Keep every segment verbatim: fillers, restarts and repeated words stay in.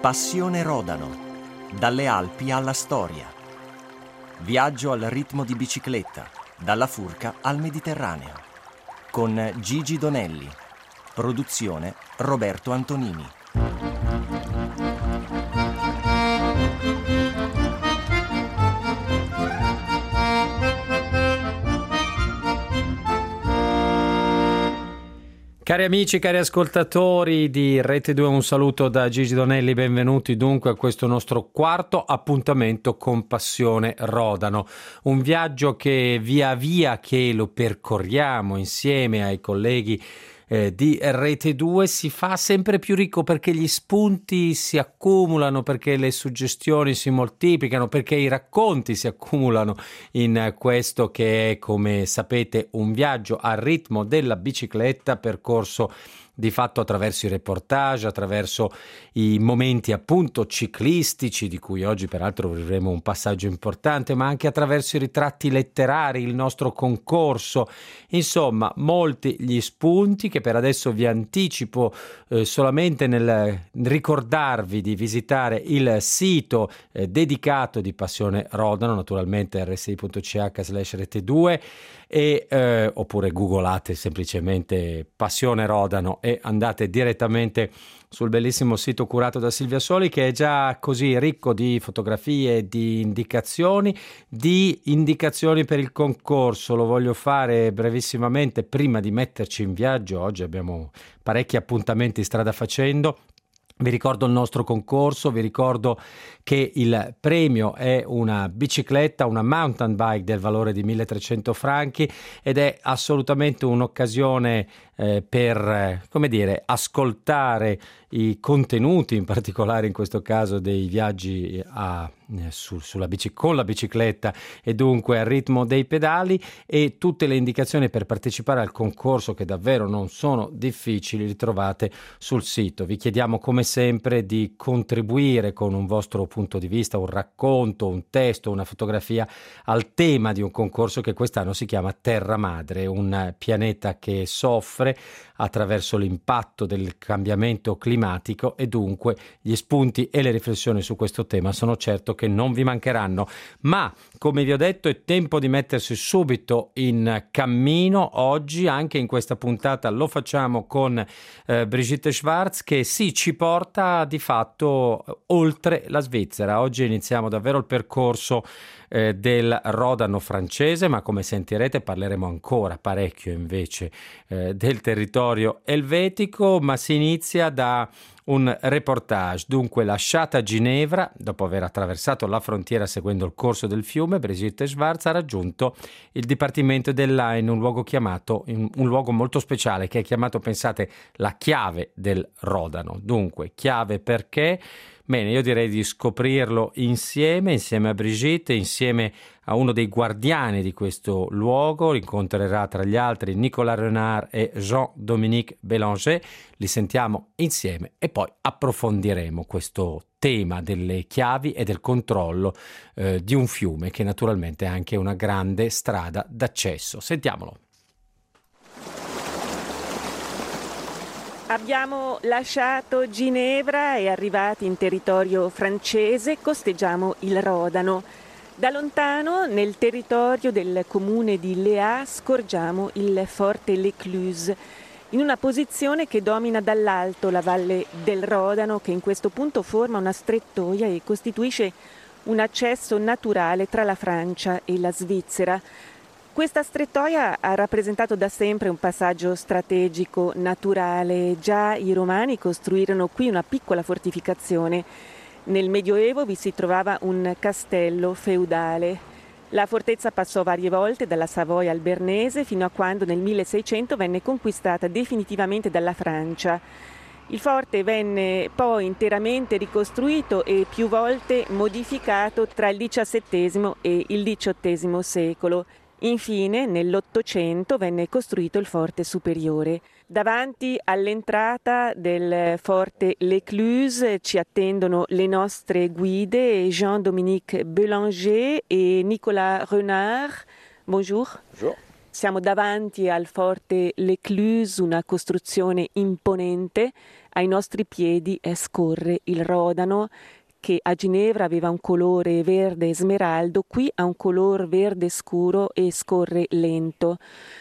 Passione Rodano, dalle Alpi alla storia. Viaggio al ritmo di bicicletta, dalla Furka al Mediterraneo. Con Gigi Donelli. Produzione Roberto Antonini. Cari amici, cari ascoltatori di Rete due, un saluto da Gigi Donelli, benvenuti dunque a questo nostro quarto appuntamento con Passione Rodano, un viaggio che via via che lo percorriamo insieme ai colleghi eh, di Rete due si fa sempre più ricco, perché gli spunti si accumulano, perché le suggestioni si moltiplicano, perché i racconti si accumulano in questo che è, come sapete, un viaggio al ritmo della bicicletta, percorso di fatto attraverso i reportage, attraverso i momenti appunto ciclistici, di cui oggi peraltro vivremo un passaggio importante, ma anche attraverso i ritratti letterari, il nostro concorso. Insomma, molti gli spunti che per adesso vi anticipo eh, solamente nel ricordarvi di visitare il sito eh, dedicato di Passione Rodano, naturalmente erre esse i punto ci acca slash rete due, e eh, oppure googolate semplicemente Passione Rodano e andate direttamente sul bellissimo sito curato da Silvia Soli, che è già così ricco di fotografie, di indicazioni, di indicazioni per il concorso. Lo voglio fare brevissimamente prima di metterci in viaggio. Oggi abbiamo parecchi appuntamenti strada facendo. Vi ricordo il nostro concorso, vi ricordo che il premio è una bicicletta, una mountain bike del valore di milletrecento franchi, ed è assolutamente un'occasione eh, per, eh, come dire, ascoltare i contenuti, in particolare in questo caso dei viaggi a, eh, su, sulla bici, con la bicicletta e dunque al ritmo dei pedali, e tutte le indicazioni per partecipare al concorso, che davvero non sono difficili, li trovate sul sito. Vi chiediamo come sempre di contribuire con un vostro punto di vista, un racconto, un testo, una fotografia al tema di un concorso che quest'anno si chiama Terra Madre, un pianeta che soffre attraverso l'impatto del cambiamento climatico, e dunque gli spunti e le riflessioni su questo tema sono certo che non vi mancheranno. Ma come vi ho detto, è tempo di mettersi subito in cammino. Oggi anche in questa puntata lo facciamo con eh, Brigitte Schwarz, che sì, ci porta di fatto oltre la Svizzera. Oggi iniziamo davvero il percorso eh, del Rodano francese, ma come sentirete parleremo ancora parecchio invece eh, del territorio elvetico, ma si inizia da un reportage. Dunque, lasciata Ginevra, dopo aver attraversato la frontiera seguendo il corso del fiume, Brigitte Schwarz ha raggiunto il Dipartimento dell'Ain, un luogo chiamato, un luogo molto speciale che è chiamato, pensate, la chiave del Rodano. Dunque, chiave perché? Bene, io direi di scoprirlo insieme, insieme a Brigitte, insieme a uno dei guardiani di questo luogo. Incontrerà tra gli altri Nicolas Renard e Jean-Dominique Bélanger. Li sentiamo insieme e poi approfondiremo questo tema delle chiavi e del controllo eh, di un fiume, che naturalmente è anche una grande strada d'accesso. Sentiamolo. Abbiamo lasciato Ginevra e arrivati in territorio francese costeggiamo il Rodano. Da lontano, nel territorio del comune di Léa, scorgiamo il forte L'Écluse, in una posizione che domina dall'alto la valle del Rodano, che in questo punto forma una strettoia e costituisce un accesso naturale tra la Francia e la Svizzera. Questa strettoia ha rappresentato da sempre un passaggio strategico naturale. Già i romani costruirono qui una piccola fortificazione. Nel Medioevo vi si trovava un castello feudale. La fortezza passò varie volte dalla Savoia al Bernese, fino a quando nel milleseicento venne conquistata definitivamente dalla Francia. Il forte venne poi interamente ricostruito e più volte modificato tra il diciassettesimo e il diciottesimo secolo. Infine, nell'Ottocento venne costruito il forte superiore. Davanti all'entrata del forte L'Écluse ci attendono le nostre guide Jean-Dominique Bélanger e Nicolas Renard. Bonjour. Bonjour. Siamo davanti al forte L'Écluse, una costruzione imponente. Ai nostri piedi scorre il Rodano, che a Ginevra aveva un colore verde smeraldo, qui ha un colore verde scuro e scorre lento.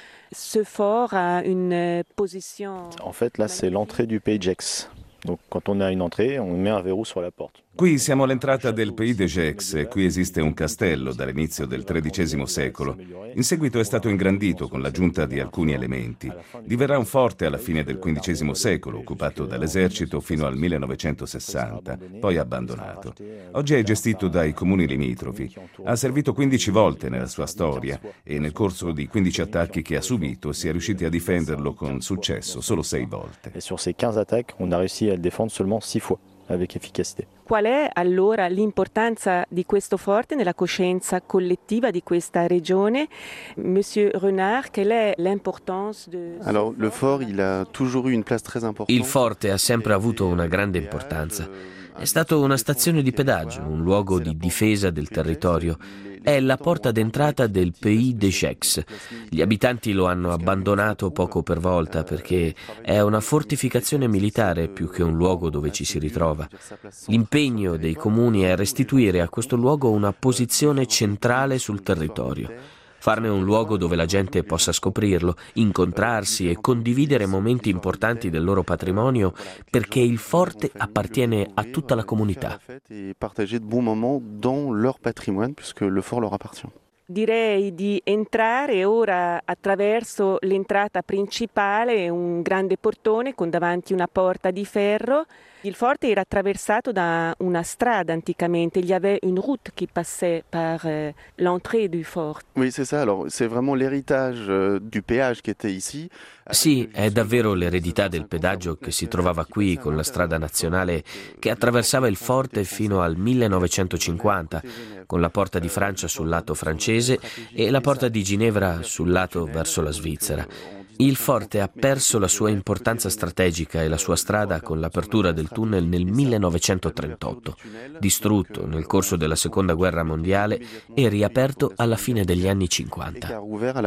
Ce fort a une position... En fait, là, c'est l'entrée du Pays de Gex. Donc, quand on a une entrée, on met un verrou sur la porte. Qui siamo all'entrata del Pays de Gex e qui esiste un castello dall'inizio del tredicesimo secolo. In seguito è stato ingrandito con l'aggiunta di alcuni elementi. Diverrà un forte alla fine del quindicesimo secolo, occupato dall'esercito fino al millenovecentosessanta, poi abbandonato. Oggi è gestito dai comuni limitrofi. Ha servito quindici volte nella sua storia e nel corso di quindici attacchi che ha subito si è riusciti a difenderlo con successo solo sei volte. E sur ces quinze attaques, on a réussi à le défendre seulement six fois. Avec efficacità. Qual è allora l'importanza di questo forte nella coscienza collettiva di questa regione? Monsieur Renard, quelle est l'importance de... Alors, le fort, il a toujours eu une place très importante. Il forte ha sempre avuto una grande importanza. È stato una stazione di pedaggio, un luogo di difesa del territorio. È la porta d'entrata del Pays de Gex. Gli abitanti lo hanno abbandonato poco per volta perché è una fortificazione militare più che un luogo dove ci si ritrova. L'impegno dei comuni è restituire a questo luogo una posizione centrale sul territorio. Farne un luogo dove la gente possa scoprirlo, incontrarsi e condividere momenti importanti del loro patrimonio, perché il forte appartiene a tutta la comunità. E partager de bons moments dans leur patrimoine, puisque le fort leur appartient. Direi di entrare ora attraverso l'entrata principale, un grande portone con davanti una porta di ferro. Il forte era attraversato da una strada anticamente, il y avait une route qui passait par euh, l'entrée du fort. Oui, c'est ça. Alors, c'est vraiment l'héritage euh, du péage qui était ici. Sì, è davvero l'eredità del pedaggio che si trovava qui con la strada nazionale che attraversava il forte fino al millenovecentocinquanta, con la porta di Francia sul lato francese e la porta di Ginevra sul lato verso la Svizzera. Il forte ha perso la sua importanza strategica e la sua strada con l'apertura del tunnel nel millenovecentotrentotto, distrutto nel corso della Seconda Guerra Mondiale e riaperto alla fine degli anni cinquanta.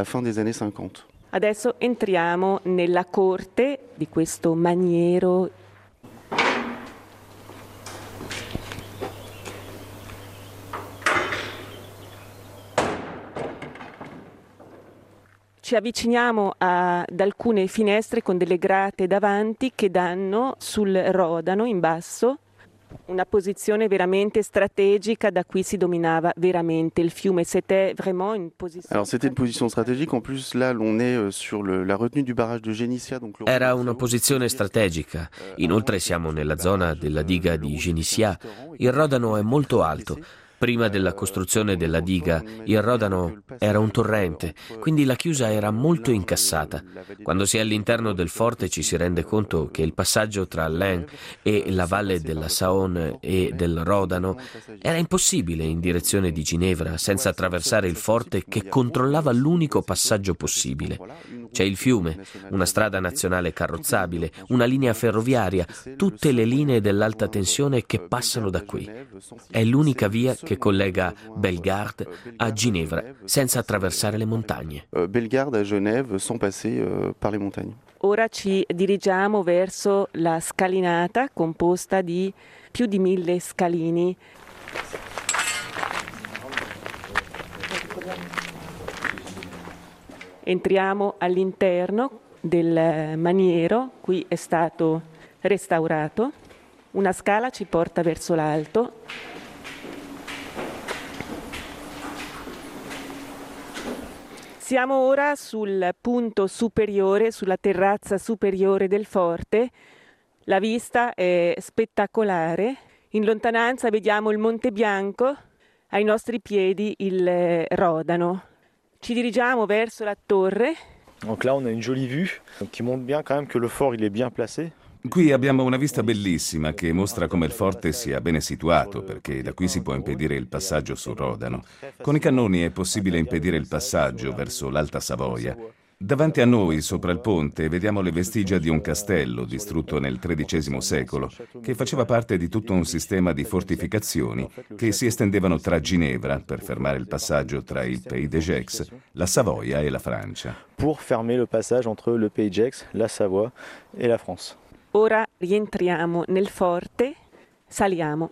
Adesso entriamo nella corte di questo maniero. Ci avviciniamo a, ad alcune finestre con delle grate davanti che danno sul Rodano in basso, una posizione veramente strategica, da qui si dominava veramente il fiume. C'était vraiment une position. Alors c'était une position stratégique, en plus là on est sur le, la retenue du barrage de Génissia. Donc Era una posizione strategica, inoltre siamo nella zona della diga di Génissia. Il Rodano è molto alto. Prima della costruzione della diga, il Rodano era un torrente, quindi la chiusa era molto incassata. Quando si è all'interno del forte ci si rende conto che il passaggio tra l'Ain e la valle della Saône e del Rodano era impossibile in direzione di Ginevra senza attraversare il forte che controllava l'unico passaggio possibile. C'è il fiume, una strada nazionale carrozzabile, una linea ferroviaria, tutte le linee dell'alta tensione che passano da qui. È l'unica via che collega Bellegarde a Ginevra senza attraversare le montagne. Bellegarde a Genève sans passer par les montagnes. Ora ci dirigiamo verso la scalinata composta di più di mille scalini. Entriamo all'interno del maniero, qui è stato restaurato. Una scala ci porta verso l'alto. Siamo ora sul punto superiore, sulla terrazza superiore del forte. La vista è spettacolare. In lontananza vediamo il Monte Bianco, ai nostri piedi il Rodano. Ci dirigiamo verso la torre. Donc là, on a une jolie vue qui montre bien quand même que le fort il est bien placé. Qui abbiamo una vista bellissima che mostra come il forte sia bene situato, perché da qui si può impedire il passaggio sul Rodano. Con i cannoni è possibile impedire il passaggio verso l'Alta Savoia. Davanti a noi, sopra il ponte, vediamo le vestigia di un castello distrutto nel tredicesimo secolo, che faceva parte di tutto un sistema di fortificazioni che si estendevano tra Ginevra, per fermare il passaggio tra il Pays de Gex, la Savoia e la Francia. Pour fermer le passage entre le Pays de Gex, la Savoie et la France. Ora rientriamo nel forte, saliamo.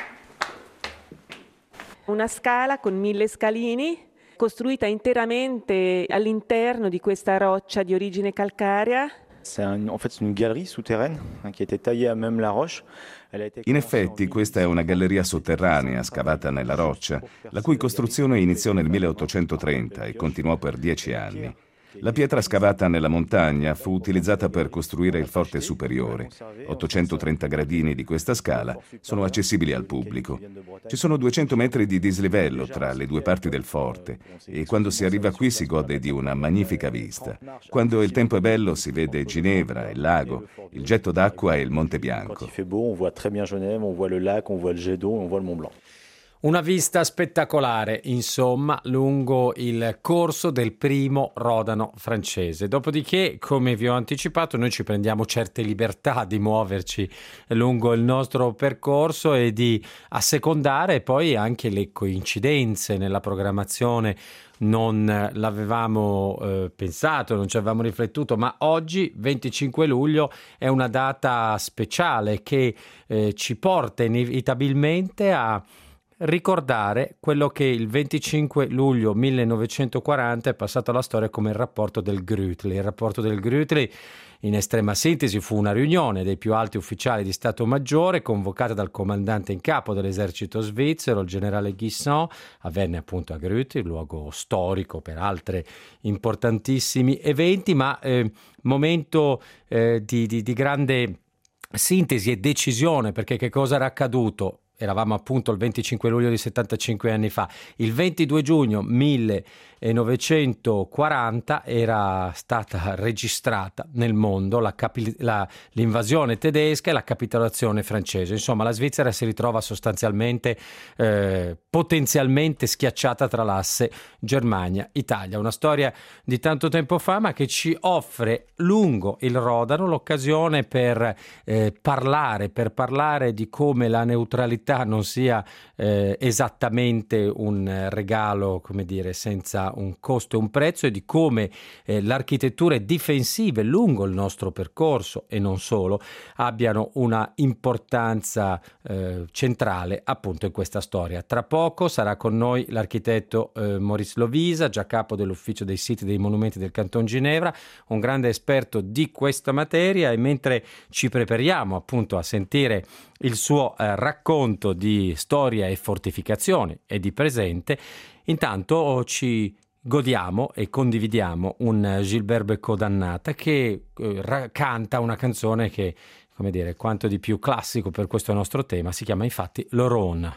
Una scala con mille scalini, costruita interamente all'interno di questa roccia di origine calcarea. C'est un, en fait une galerie souterraine qui a été taillée à même la roche. In effetti questa è una galleria sotterranea scavata nella roccia, la cui costruzione iniziò nel milleottocentotrenta e continuò per dieci anni. La pietra scavata nella montagna fu utilizzata per costruire il forte superiore. ottocentotrenta gradini di questa scala sono accessibili al pubblico. Ci sono duecento metri di dislivello tra le due parti del forte e quando si arriva qui si gode di una magnifica vista. Quando il tempo è bello si vede Ginevra, il lago, il getto d'acqua e il Monte Bianco. Quand il fait beau, on voit très bien Genève, on voit le lac, on voit le jet d'eau, on voit le Mont Blanc. Una vista spettacolare, insomma, lungo il corso del primo rodano francese. Dopodiché, come vi ho anticipato, noi ci prendiamo certe libertà di muoverci lungo il nostro percorso e di assecondare poi anche le coincidenze nella programmazione. Non l'avevamo eh, pensato, non ci avevamo riflettuto, ma oggi, venticinque luglio, è una data speciale che eh, ci porta inevitabilmente a ricordare quello che il venticinque luglio millenovecentoquaranta è passato alla storia come il rapporto del Grütli. Il rapporto del Grütli, in estrema sintesi, fu una riunione dei più alti ufficiali di Stato Maggiore convocata dal comandante in capo dell'esercito svizzero, il generale Guisson. Avvenne appunto a Grütli, luogo storico per altri importantissimi eventi, ma eh, momento eh, di, di, di grande sintesi e decisione, perché che cosa era accaduto? Eravamo appunto il venticinque luglio di settantacinque anni fa. Il ventidue giugno millenovecentoquaranta era stata registrata nel mondo la capi- la, l'invasione tedesca e la capitolazione francese. Insomma, la Svizzera si ritrova sostanzialmente eh, potenzialmente schiacciata tra l'asse Germania-Italia. Una storia di tanto tempo fa, ma che ci offre lungo il Rodano l'occasione per eh, parlare, per parlare di come la neutralità non sia eh, esattamente un regalo, come dire, senza un costo e un prezzo, e di come eh, le architetture difensive lungo il nostro percorso e non solo abbiano una importanza eh, centrale appunto in questa storia. Tra poco sarà con noi l'architetto eh, Maurice Lovisa, già capo dell'ufficio dei siti dei monumenti del Canton Ginevra, un grande esperto di questa materia, e mentre ci prepariamo appunto a sentire il suo eh, racconto di storia e fortificazione e di presente, intanto ci godiamo e condividiamo un Gilbert Bécaud d'Annata che eh, ra- canta una canzone che, come dire, quanto di più classico per questo nostro tema, si chiama infatti Le Rhône.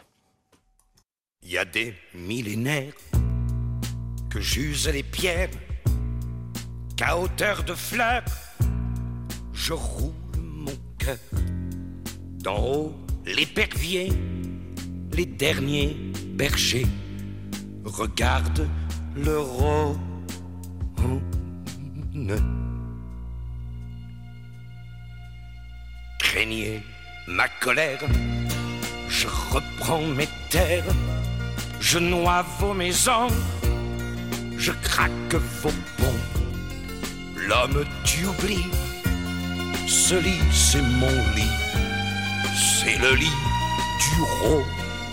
Il y a des millénaires que j'use les pierres, qu'à hauteur de fleurs je roule mon cœur. D'en haut, l'épervier, les derniers bergers regardent le Rhône. Craignez ma colère, je reprends mes terres, je noie vos maisons, je craque vos ponts. L'homme tu oublies, ce lit c'est mon lit, c'est le lit du Rhône.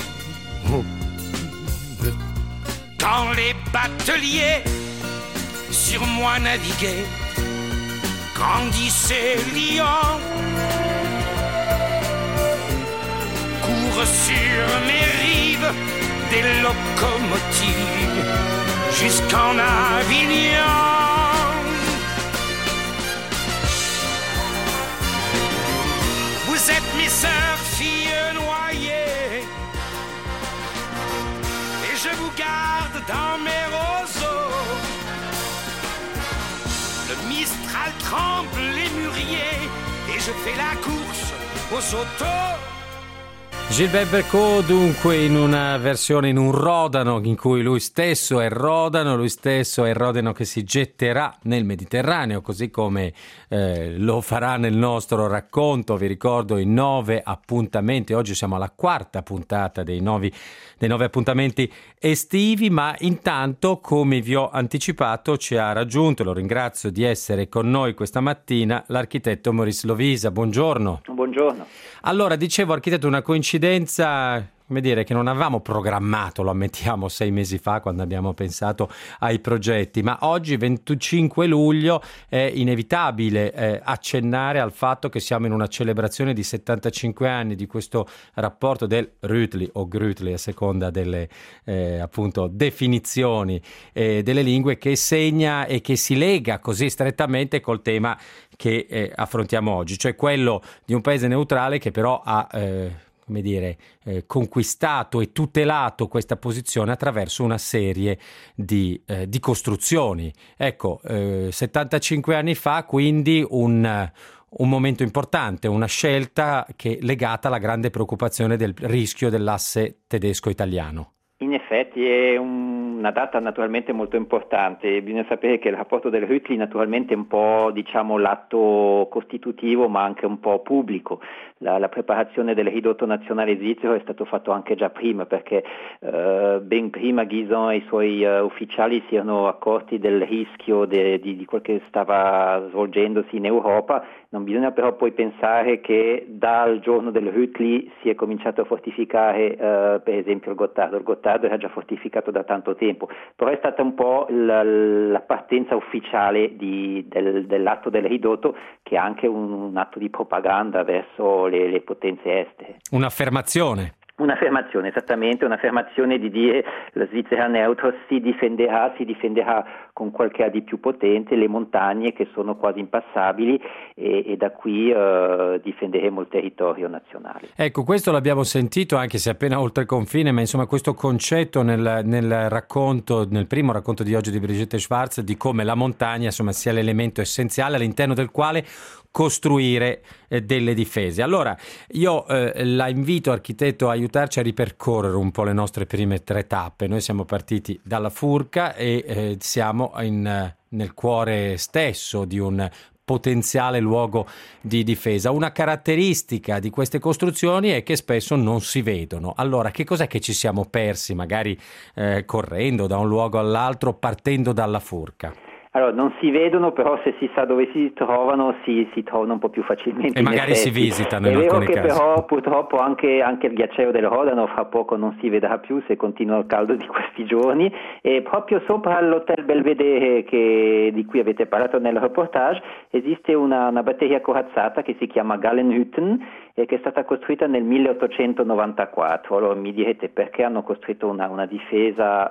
Quand les bateliers sur moi naviguaient, grandissaient Lyon, courent sur mes rives des locomotives jusqu'en Avignon. Vous êtes mes sœurs, filles noyées, et je vous garde dans mes roseaux. Le Mistral tremble les mûriers, et je fais la course aux autos. Gilbert Bécaud, dunque, in una versione, in un Rodano in cui lui stesso è Rodano, lui stesso è il Rodano che si getterà nel Mediterraneo, così come eh, lo farà nel nostro racconto. Vi ricordo i nove appuntamenti, oggi siamo alla quarta puntata dei nove, dei nove appuntamenti estivi, ma intanto, come vi ho anticipato, ci ha raggiunto, lo ringrazio di essere con noi questa mattina, l'architetto Maurice Lovisa. Buongiorno. Buongiorno. Allora, dicevo, architetto, una coincidenza, come dire, che non avevamo programmato, lo ammettiamo, sei mesi fa quando abbiamo pensato ai progetti, ma oggi, venticinque luglio, è inevitabile eh, accennare al fatto che siamo in una celebrazione di settantacinque anni di questo rapporto del Rütli o Grütli, a seconda delle eh, appunto definizioni eh, delle lingue, che segna e che si lega così strettamente col tema che eh, affrontiamo oggi, cioè quello di un paese neutrale che però ha eh, come dire, eh, conquistato e tutelato questa posizione attraverso una serie di, eh, di costruzioni. Ecco, eh, settantacinque anni fa, quindi un, un momento importante, una scelta che è legata alla grande preoccupazione del rischio dell'asse tedesco-italiano. In effetti è un, una data naturalmente molto importante. Bisogna sapere che il rapporto del Rütli naturalmente è un po', diciamo, l'atto costitutivo ma anche un po' pubblico. La, la preparazione del ridotto nazionale svizzero è stato fatto anche già prima, perché eh, ben prima Guison e i suoi uh, ufficiali si erano accorti del rischio de, di, di quel che stava svolgendosi in Europa. Non bisogna però poi pensare che dal giorno del Rütli si è cominciato a fortificare uh, per esempio il Gottardo. Il Gottardo era già fortificato da tanto tempo, però è stata un po' la, la partenza ufficiale di, del, dell'atto del ridotto, che è anche un, un atto di propaganda verso le, le potenze estere. Un'affermazione. Un'affermazione, esattamente, un'affermazione di dire la Svizzera neutro si difenderà, si difenderà con quel che ha di più potente, le montagne che sono quasi impassabili, e, e da qui eh, difenderemo il territorio nazionale. Ecco, questo l'abbiamo sentito anche se appena oltre confine, ma insomma questo concetto nel, nel racconto, nel primo racconto di oggi di Brigitte Schwarz, di come la montagna insomma sia l'elemento essenziale all'interno del quale costruire eh, delle difese. Allora io eh, la invito, architetto, a aiutarci a ripercorrere un po' le nostre prime tre tappe. Noi siamo partiti dalla Furka e eh, siamo in, nel cuore stesso di un potenziale luogo di difesa. Una caratteristica di queste costruzioni è che spesso non si vedono. Allora, che cos'è che ci siamo persi, magari eh, correndo da un luogo all'altro, partendo dalla Furka? Allora, non si vedono, però se si sa dove si trovano, si, si trovano un po' più facilmente. E magari si visitano in È alcuni vero che casi. Però purtroppo anche, anche il ghiacciaio del Rodano fra poco non si vedrà più se continua il caldo di questi giorni, e proprio sopra l'hotel Belvedere, che, di cui avete parlato nel reportage, esiste una, una batteria corazzata che si chiama Gallenhütten e che è stata costruita nel milleottocentonovantaquattro. Allora mi direte, perché hanno costruito una, una difesa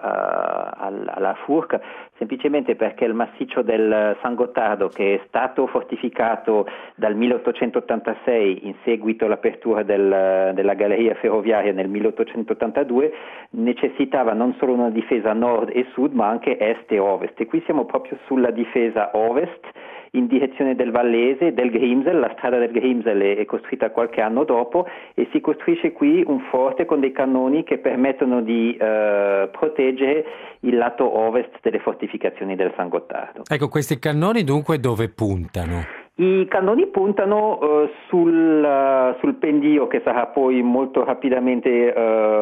uh, alla Furka? Semplicemente perché il massiccio del San Gottardo, che è stato fortificato dal milleottocentottantasei in seguito all'apertura del, della galleria ferroviaria nel milleottocentottantadue, necessitava non solo una difesa nord e sud ma anche est e ovest, e qui siamo proprio sulla difesa ovest in direzione del Vallese, del Grimsel. La strada del Grimsel è, è costruita qualche anno dopo e si costruisce qui un forte con dei cannoni che permettono di eh, proteggere il lato ovest delle fortificazioni del San Gottardo. Ecco, questi cannoni dunque dove puntano? I cannoni puntano uh, sul, uh, sul pendio, che sarà poi molto rapidamente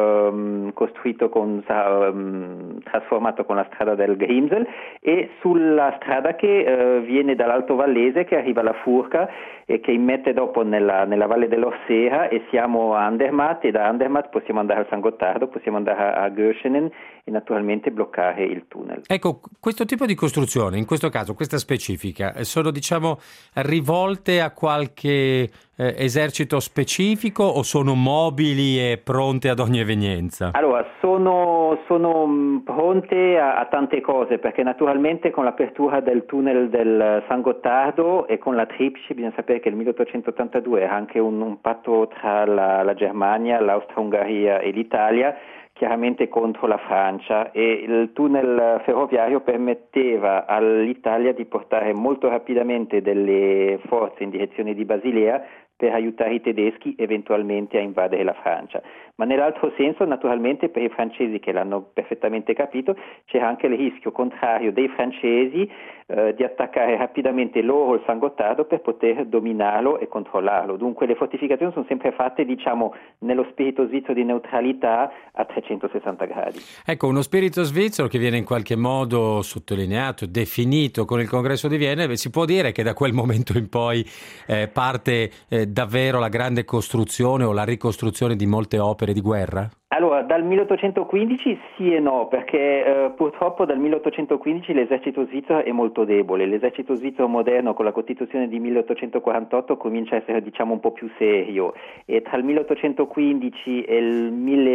uh, costruito, con, sarà um, trasformato con la strada del Grimsel, e sulla strada che uh, viene dall'Alto Vallese, che arriva alla Furka e che immette dopo nella, nella Valle dell'Orsera, e siamo a Andermatt, e da Andermatt possiamo andare al San Gottardo, possiamo andare a, a Göschenen e naturalmente bloccare il tunnel. Ecco, questo tipo di costruzione, in questo caso questa specifica, sono diciamo rivolte a qualche eh, esercito specifico o sono mobili e pronte ad ogni evenienza? Allora, sono, sono mh, pronte a, a tante cose, perché naturalmente con l'apertura del tunnel del San Gottardo e con la Tripsche, bisogna sapere che il milleottocentottantadue era anche un, un patto tra la, la Germania, l'Austria-Ungheria e l'Italia, chiaramente contro la Francia, e il tunnel ferroviario permetteva all'Italia di portare molto rapidamente delle forze in direzione di Basilea per aiutare i tedeschi eventualmente a invadere la Francia. Ma nell'altro senso, naturalmente, per i francesi che l'hanno perfettamente capito, c'era anche il rischio contrario dei francesi eh, di attaccare rapidamente loro il San Gottardo per poter dominarlo e controllarlo. Dunque le fortificazioni sono sempre fatte, diciamo, nello spirito svizzero di neutralità a trecentosessanta gradi. Ecco, uno spirito svizzero che viene in qualche modo sottolineato, definito con il Congresso di Vienna. Si può dire che da quel momento in poi eh, parte eh, davvero la grande costruzione o la ricostruzione di molte opere di guerra? Allora, dal milleottocentoquindici sì e no, perché eh, purtroppo dal milleottocentoquindici l'esercito svizzero è molto debole. L'esercito svizzero moderno con la Costituzione di milleottocentoquarantotto comincia a essere, diciamo, un po' più serio, e tra il milleottocentoquindici e il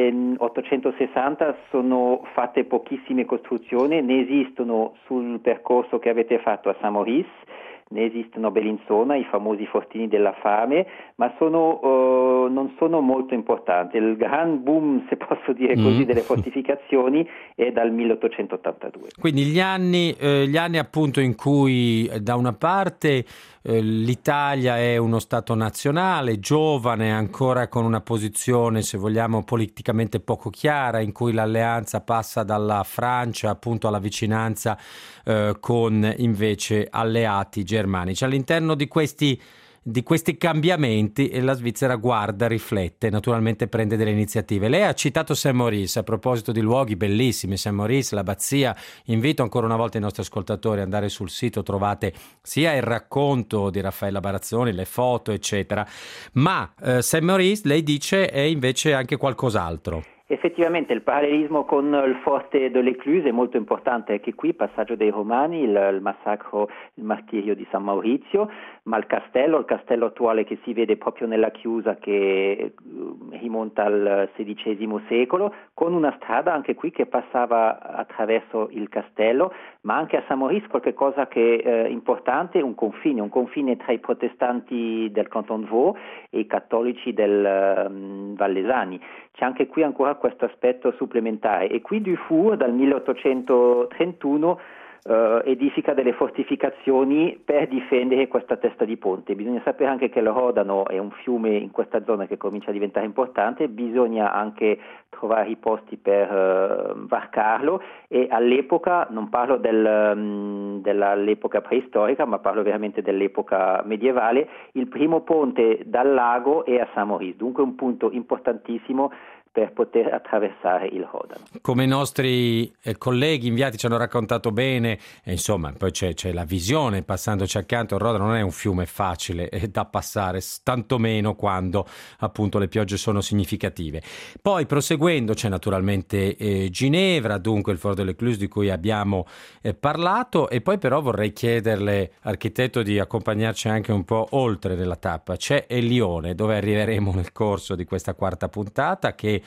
milleottocentosessanta sono fatte pochissime costruzioni, ne esistono sul percorso che avete fatto a Saint-Maurice, ne esistono a Bellinzona, i famosi fortini della fame, ma sono, uh, non sono molto importanti. Il gran boom, se posso dire così, mm. delle fortificazioni è dal milleottocentottantadue. Quindi gli anni, eh, gli anni appunto in cui da una parte eh, l'Italia è uno Stato nazionale, giovane, ancora con una posizione, se vogliamo, politicamente poco chiara, in cui l'alleanza passa dalla Francia appunto alla vicinanza eh, con invece alleati germanici. All'interno di questi di questi cambiamenti la Svizzera guarda, riflette, naturalmente prende delle iniziative. Lei ha citato Saint-Maurice, a proposito di luoghi bellissimi, Saint-Maurice, l'abbazia. Invito ancora una volta i nostri ascoltatori ad andare sul sito, trovate sia il racconto di Raffaella Barazzoni, le foto, eccetera. Ma eh, Saint-Maurice, lei dice, è invece anche qualcos'altro. Effettivamente il parallelismo con il forte de l'Écluse è molto importante, anche qui passaggio dei Romani, il, il massacro, il martirio di San Maurizio, ma il castello, il castello attuale che si vede proprio nella chiusa che rimonta al sedicesimo secolo, con una strada anche qui che passava attraverso il castello, ma anche a San Maurice qualche cosa che è eh, importante, un confine, un confine tra i protestanti del Canton de Vaud e i cattolici del um, Vallesani. C'è anche qui ancora questo aspetto supplementare, e qui Dufour dal milleottocentotrentuno Uh, edifica delle fortificazioni per difendere questa testa di ponte. Bisogna sapere anche che il Rodano è un fiume in questa zona che comincia a diventare importante, bisogna anche trovare i posti per uh, varcarlo, e all'epoca, non parlo del, um, dell'epoca preistorica, ma parlo veramente dell'epoca medievale, il primo ponte dal lago è a Saint-Maurice, dunque un punto importantissimo per poter attraversare il Rodano. Come i nostri eh, colleghi inviati ci hanno raccontato bene, e insomma poi c'è, c'è la visione, passandoci accanto, il Rodano non è un fiume facile eh, da passare, tantomeno quando appunto le piogge sono significative. Poi proseguendo c'è naturalmente eh, Ginevra, dunque il Fort de l'Écluse di cui abbiamo eh, parlato, e poi però vorrei chiederle, architetto, di accompagnarci anche un po' oltre nella tappa. C'è il Lione, dove arriveremo nel corso di questa quarta puntata, che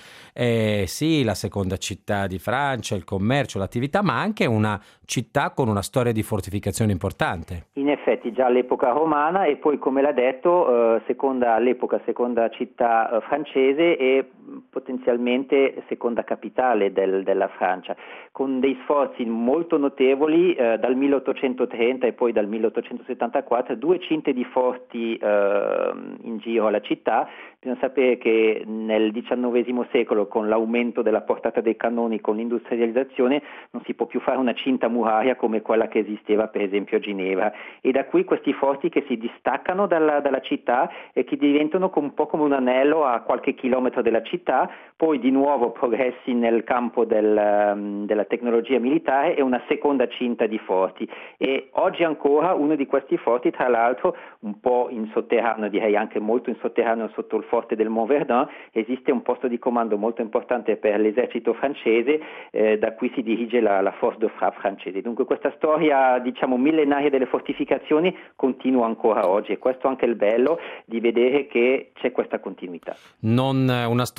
è sì la seconda città di Francia, il commercio, l'attività, ma anche una città con una storia di fortificazione importante. In effetti già all'epoca romana, e poi, come l'ha detto, eh, seconda all'epoca seconda città eh, francese e potenzialmente seconda capitale del, della Francia, con dei sforzi molto notevoli eh, dal milleottocentotrenta e poi dal milleottocentosettantaquattro, due cinte di forti eh, in giro alla città. Bisogna sapere che nel diciannovesimo secolo, con l'aumento della portata dei cannoni, con l'industrializzazione, non si può più fare una cinta muraria come quella che esisteva per esempio a Ginevra, e da qui questi forti che si distaccano dalla, dalla città e che diventano un po' come un anello a qualche chilometro della città, poi di nuovo progressi nel campo del, della tecnologia militare e una seconda cinta di forti, e oggi ancora uno di questi forti, tra l'altro un po' in sotterraneo, direi anche molto in sotterraneo, sotto il forte del Mont Verdun, esiste un posto di comando molto importante per l'esercito francese, eh, da cui si dirige la, la Force de Frappe francese. Dunque questa storia, diciamo, millenaria delle fortificazioni continua ancora oggi, e questo è anche il bello di vedere che c'è questa continuità. Non una storia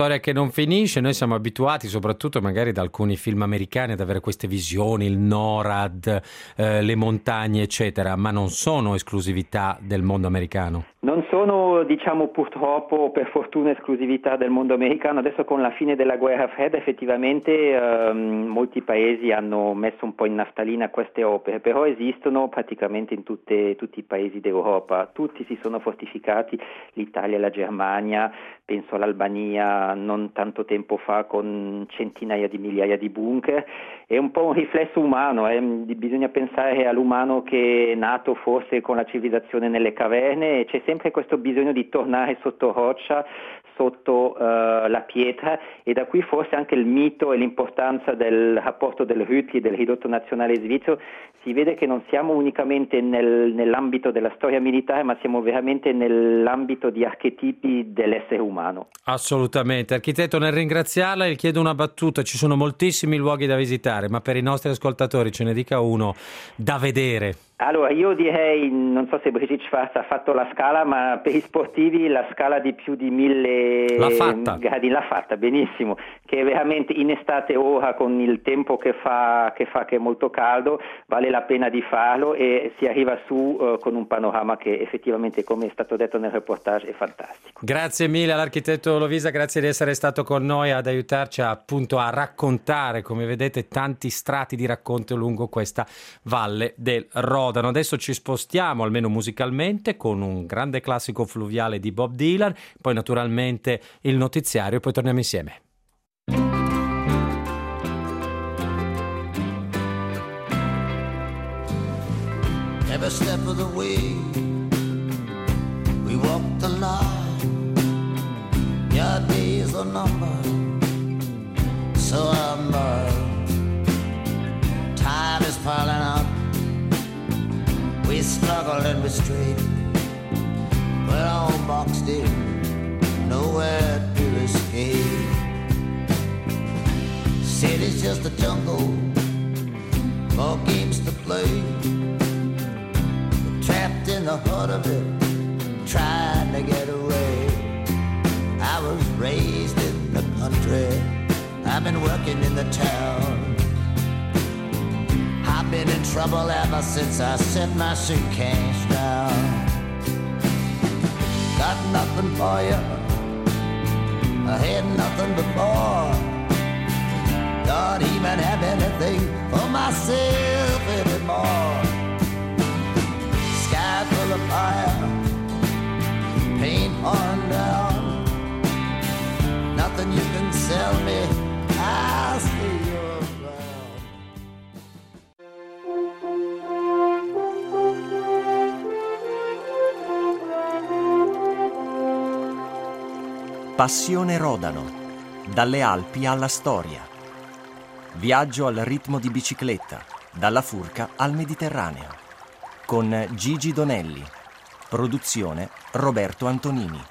storia che non finisce. Noi siamo abituati, soprattutto magari da alcuni film americani, ad avere queste visioni, il NORAD, eh, le montagne, eccetera, ma non sono esclusività del mondo americano. Non sono, diciamo, purtroppo, per fortuna, esclusività del mondo americano. Adesso con la fine della guerra fredda effettivamente ehm, molti paesi hanno messo un po' in naftalina queste opere, però esistono praticamente in tutte, tutti i paesi d'Europa. Tutti si sono fortificati, l'Italia, la Germania, penso all'Albania non tanto tempo fa, con centinaia di migliaia di bunker. È un po' un riflesso umano, eh? Bisogna pensare all'umano che è nato forse con la civilizzazione nelle caverne, e c'è sempre questo bisogno di tornare sotto roccia, sotto uh, la pietra, e da qui forse anche il mito e l'importanza del rapporto del Hütli, del ridotto nazionale svizzero. Si vede che non siamo unicamente nel, nell'ambito della storia militare, ma siamo veramente nell'ambito di archetipi dell'essere umano. Assolutamente. Architetto, nel ringraziarla le chiedo una battuta. Ci sono moltissimi luoghi da visitare, ma per i nostri ascoltatori ce ne dica uno da vedere. Allora, io direi, non so se Brigitte Schwarz ha fatto la scala, ma per gli sportivi la scala di più di mille l'ha fatta. gradi l'ha fatta, benissimo, che veramente in estate ora con il tempo che fa che fa che è molto caldo, vale la pena di farlo, e si arriva su uh, con un panorama che effettivamente, come è stato detto nel reportage, è fantastico. Grazie mille all'architetto Lovisa, grazie di essere stato con noi ad aiutarci appunto a raccontare, come vedete, tanti strati di racconto lungo questa valle del Rodano. Adesso ci spostiamo, almeno musicalmente, con un grande classico fluviale di Bob Dylan, poi naturalmente il notiziario e poi torniamo insieme. Every step of the way we walk the line, your days are numbered, so am I. Time is piling up, we struggle and we strain, we're all boxed in, nowhere to escape. City's just a jungle, more games to play, trapped in the heart of it, trying to get away. I was raised in the country, I've been working in the town. I've been in trouble ever since I set my suitcase down. Got nothing for you, I had nothing before. Don't even have anything for myself anymore. Sky full of fire, paint on down. Nothing you can sell me, I'll see you. Passione Rodano, dalle Alpi alla storia. Viaggio al ritmo di bicicletta, dalla Furka al Mediterraneo. Con Gigi Donelli. Produzione Roberto Antonini.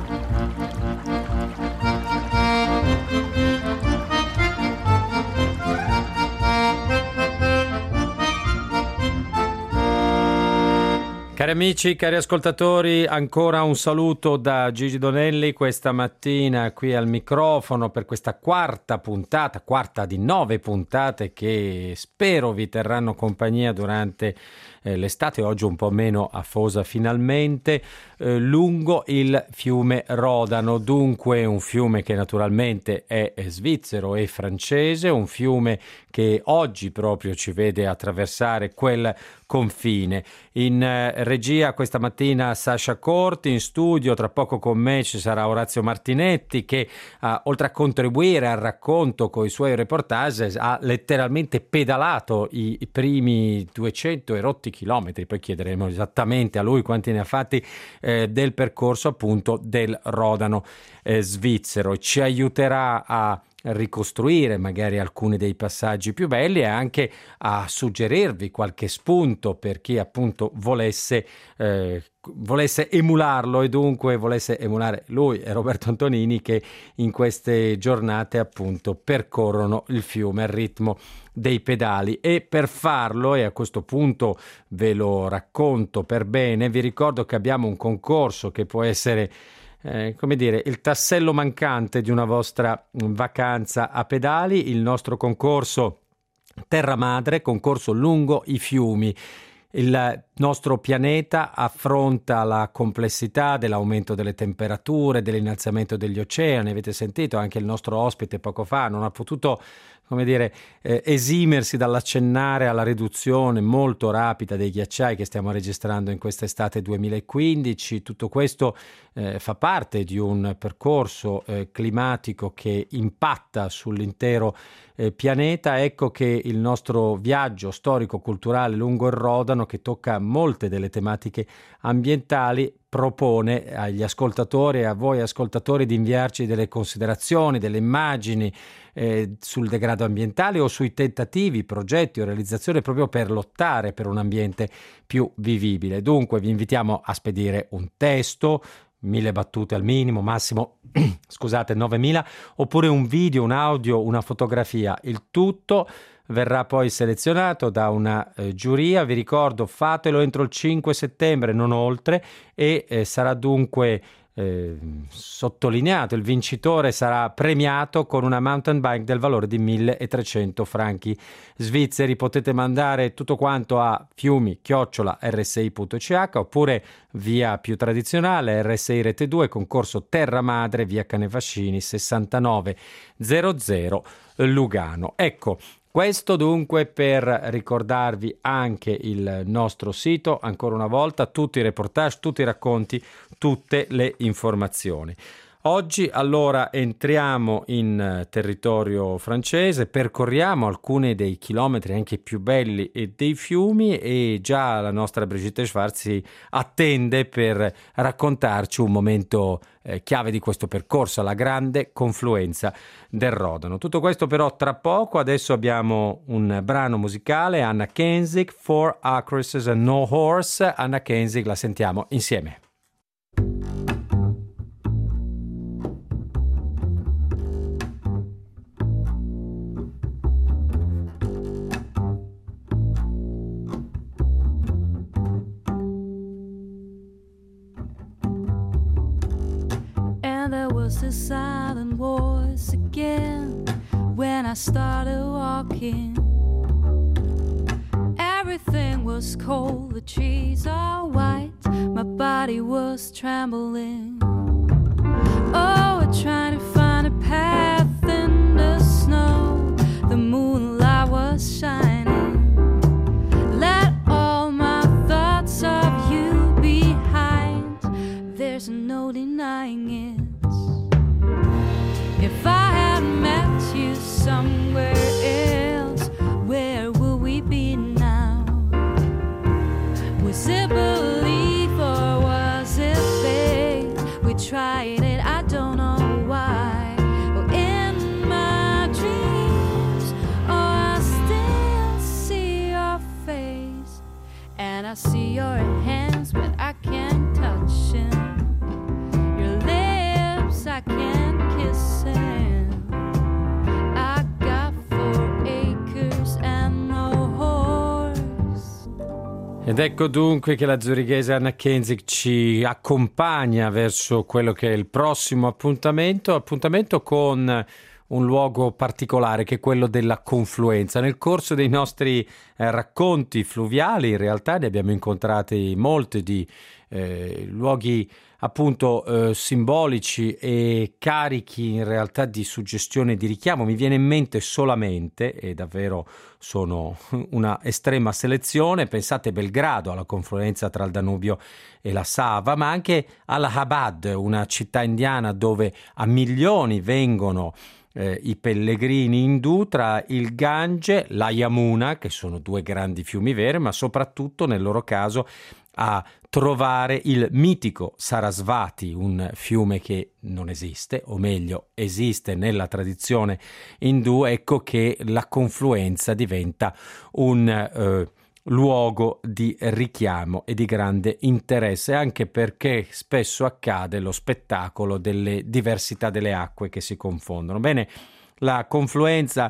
Cari amici, cari ascoltatori, ancora un saluto da Gigi Donelli questa mattina qui al microfono per questa quarta puntata, quarta di nove puntate che spero vi terranno compagnia durante eh, l'estate, oggi un po' meno afosa finalmente, eh, lungo il fiume Rodano, dunque un fiume che naturalmente è, è svizzero e francese, un fiume che oggi proprio ci vede attraversare quel confine. In eh, regia questa mattina Sasha Corti, in studio tra poco con me ci sarà Orazio Martinetti che eh, oltre a contribuire al racconto con i suoi reportage ha letteralmente pedalato i, i primi duecento erotti chilometri, poi chiederemo esattamente a lui quanti ne ha fatti eh, del percorso appunto del Rodano eh, svizzero. Ci aiuterà a ricostruire magari alcuni dei passaggi più belli e anche a suggerirvi qualche spunto per chi appunto volesse eh, volesse emularlo e dunque volesse emulare lui e Roberto Antonini che in queste giornate appunto percorrono il fiume al ritmo dei pedali. E per farlo, e a questo punto ve lo racconto per bene, vi ricordo che abbiamo un concorso che può essere eh, come dire, il tassello mancante di una vostra vacanza a pedali, il nostro concorso Terra Madre, concorso lungo i fiumi. Il nostro pianeta affronta la complessità dell'aumento delle temperature, dell'innalzamento degli oceani. Avete sentito anche il nostro ospite poco fa, non ha potuto, come dire, eh, esimersi dall'accennare alla riduzione molto rapida dei ghiacciai che stiamo registrando in quest'estate duemilaquindici. Tutto questo eh, fa parte di un percorso eh, climatico che impatta sull'intero eh, pianeta. Ecco che il nostro viaggio storico-culturale lungo il Rodano, che tocca molte delle tematiche ambientali, propone agli ascoltatori e a voi ascoltatori di inviarci delle considerazioni, delle immagini eh, sul degrado ambientale o sui tentativi, progetti o realizzazioni proprio per lottare per un ambiente più vivibile. Dunque vi invitiamo a spedire un testo, mille battute al minimo, massimo scusate novemila, oppure un video, un audio, una fotografia. Il tutto verrà poi selezionato da una eh, giuria. Vi ricordo, fatelo entro il cinque settembre, non oltre, e eh, sarà dunque eh, sottolineato, il vincitore sarà premiato con una mountain bike del valore di milletrecento franchi svizzeri. Potete mandare tutto quanto a fiumi chiocciola erre esse i punto c h oppure via più tradizionale erre esse i Rete due, concorso Terra Madre, via Canefascini sessantanove zero Lugano. Ecco, questo dunque per ricordarvi anche il nostro sito, ancora una volta, tutti i reportage, tutti i racconti, tutte le informazioni. Oggi allora entriamo in territorio francese, percorriamo alcuni dei chilometri anche più belli e dei fiumi, e già la nostra Brigitte Schwarz si attende per raccontarci un momento eh, chiave di questo percorso, la grande confluenza del Rodano. Tutto questo però tra poco. Adesso abbiamo un brano musicale, Anna Kensing, Four Actresses and No Horse. Anna Kensing, la sentiamo insieme. The silent voice again when I started walking. Everything was cold, the trees are white, my body was trembling. Oh, we're trying to find a path in the snow, the moonlight was shining. Let all my thoughts of you behind, there's no denying it. If I had met you somewhere else, where would we be now? Was it belief or was it faith? We tried it, I don't know why. Well, in my dreams, oh, I still see your face, and I see your hands, but I can't touch them. Your lips, I can't kiss them. I got four acres and no horse. Ed ecco dunque che la zurighese Anna Kensing ci accompagna verso quello che è il prossimo appuntamento, appuntamento con un luogo particolare che è quello della confluenza. Nel corso dei nostri eh, racconti fluviali in realtà ne abbiamo incontrati molti di eh, luoghi appunto eh, simbolici e carichi in realtà di suggestione e di richiamo. Mi viene in mente solamente, e davvero sono una estrema selezione, pensate Belgrado, alla confluenza tra il Danubio e la Sava, ma anche Allahabad, una città indiana dove a milioni vengono Eh, i pellegrini indù tra il Gange, la Yamuna, che sono due grandi fiumi veri, ma soprattutto nel loro caso a trovare il mitico Sarasvati, un fiume che non esiste, o meglio esiste nella tradizione indù. Ecco che la confluenza diventa un eh, luogo di richiamo e di grande interesse, anche perché spesso accade lo spettacolo delle diversità delle acque che si confondono. Bene, la confluenza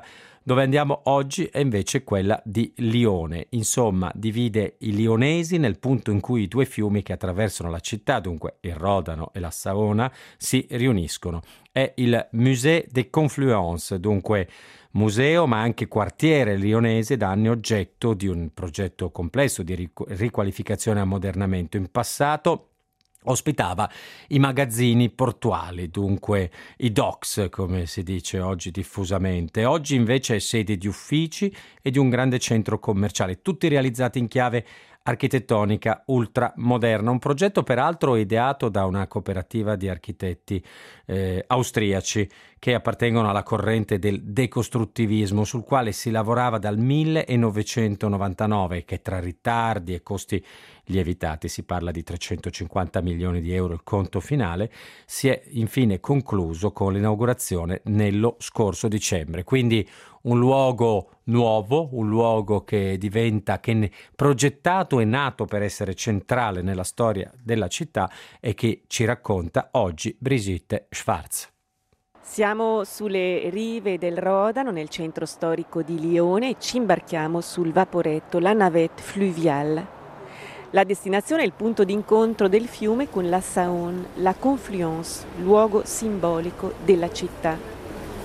Dove andiamo oggi è invece quella di Lione. Insomma, divide i lionesi nel punto in cui i due fiumi che attraversano la città, dunque il Rodano e la Saona, si riuniscono. È il Musée des Confluences, dunque museo ma anche quartiere lionese da anni oggetto di un progetto complesso di riqualificazione e ammodernamento. In passato ospitava i magazzini portuali, dunque i docks, come si dice oggi diffusamente. Oggi invece è sede di uffici e di un grande centro commerciale, tutti realizzati in chiave architettonica ultramoderna, un progetto peraltro ideato da una cooperativa di architetti eh, austriaci che appartengono alla corrente del decostruttivismo, sul quale si lavorava dal millenovecentonovantanove, che tra ritardi e costi lievitati, si parla di trecentocinquanta milioni di euro il conto finale, si è infine concluso con l'inaugurazione nello scorso dicembre. Quindi un luogo nuovo, un luogo che diventa, che progettato e nato per essere centrale nella storia della città e che ci racconta oggi Brigitte Schwarz. Siamo sulle rive del Rodano, nel centro storico di Lione, e ci imbarchiamo sul vaporetto, la navette fluviale. La destinazione è il punto d'incontro del fiume con la Saône, la confluence, luogo simbolico della città.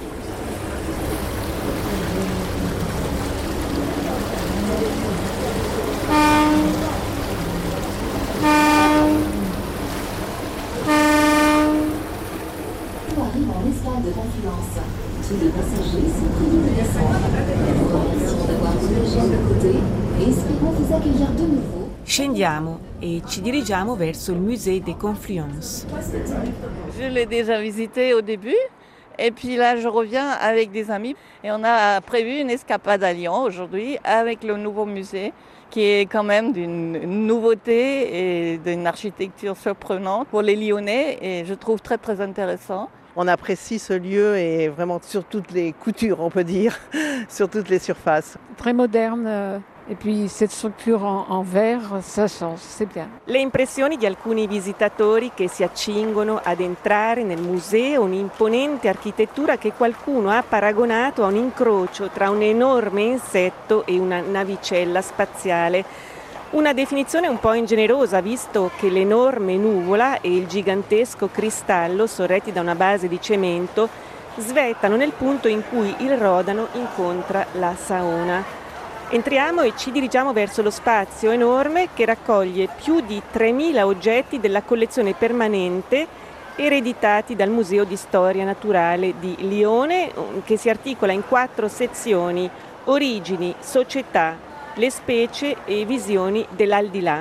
De confluence. Tous les passagers sont priés de descendre. Nous vous remercions d'avoir voyagé à nos côtés et espérons vous accueillir de nouveau. Scendiamo e ci dirigiamo verso il Musée des Confluences. Je l'ai déjà visité au début et puis là je reviens avec des amis et on a prévu une escapade à Lyon aujourd'hui avec le nouveau musée qui est quand même d'une nouveauté et d'une architecture surprenante pour les Lyonnais et je trouve très très intéressant. On apprécie ce lieu et vraiment sur toutes les coutures, on peut dire, sur toutes les surfaces. Très moderne et puis cette structure en, en verre, ça change, c'est bien. Le impressioni di alcuni visitatori che si accingono ad entrare nel museo, un'imponente architettura che qualcuno ha paragonato a un incrocio tra un enorme insetto e una navicella spaziale. Una definizione un po' ingenerosa, visto che l'enorme nuvola e il gigantesco cristallo, sorretti da una base di cemento, svettano nel punto in cui il Rodano incontra la Saona. Entriamo e ci dirigiamo verso lo spazio enorme che raccoglie più di tremila oggetti della collezione permanente ereditati dal Museo di Storia Naturale di Lione, che si articola in quattro sezioni: origini, società, le specie e visioni dell'aldilà.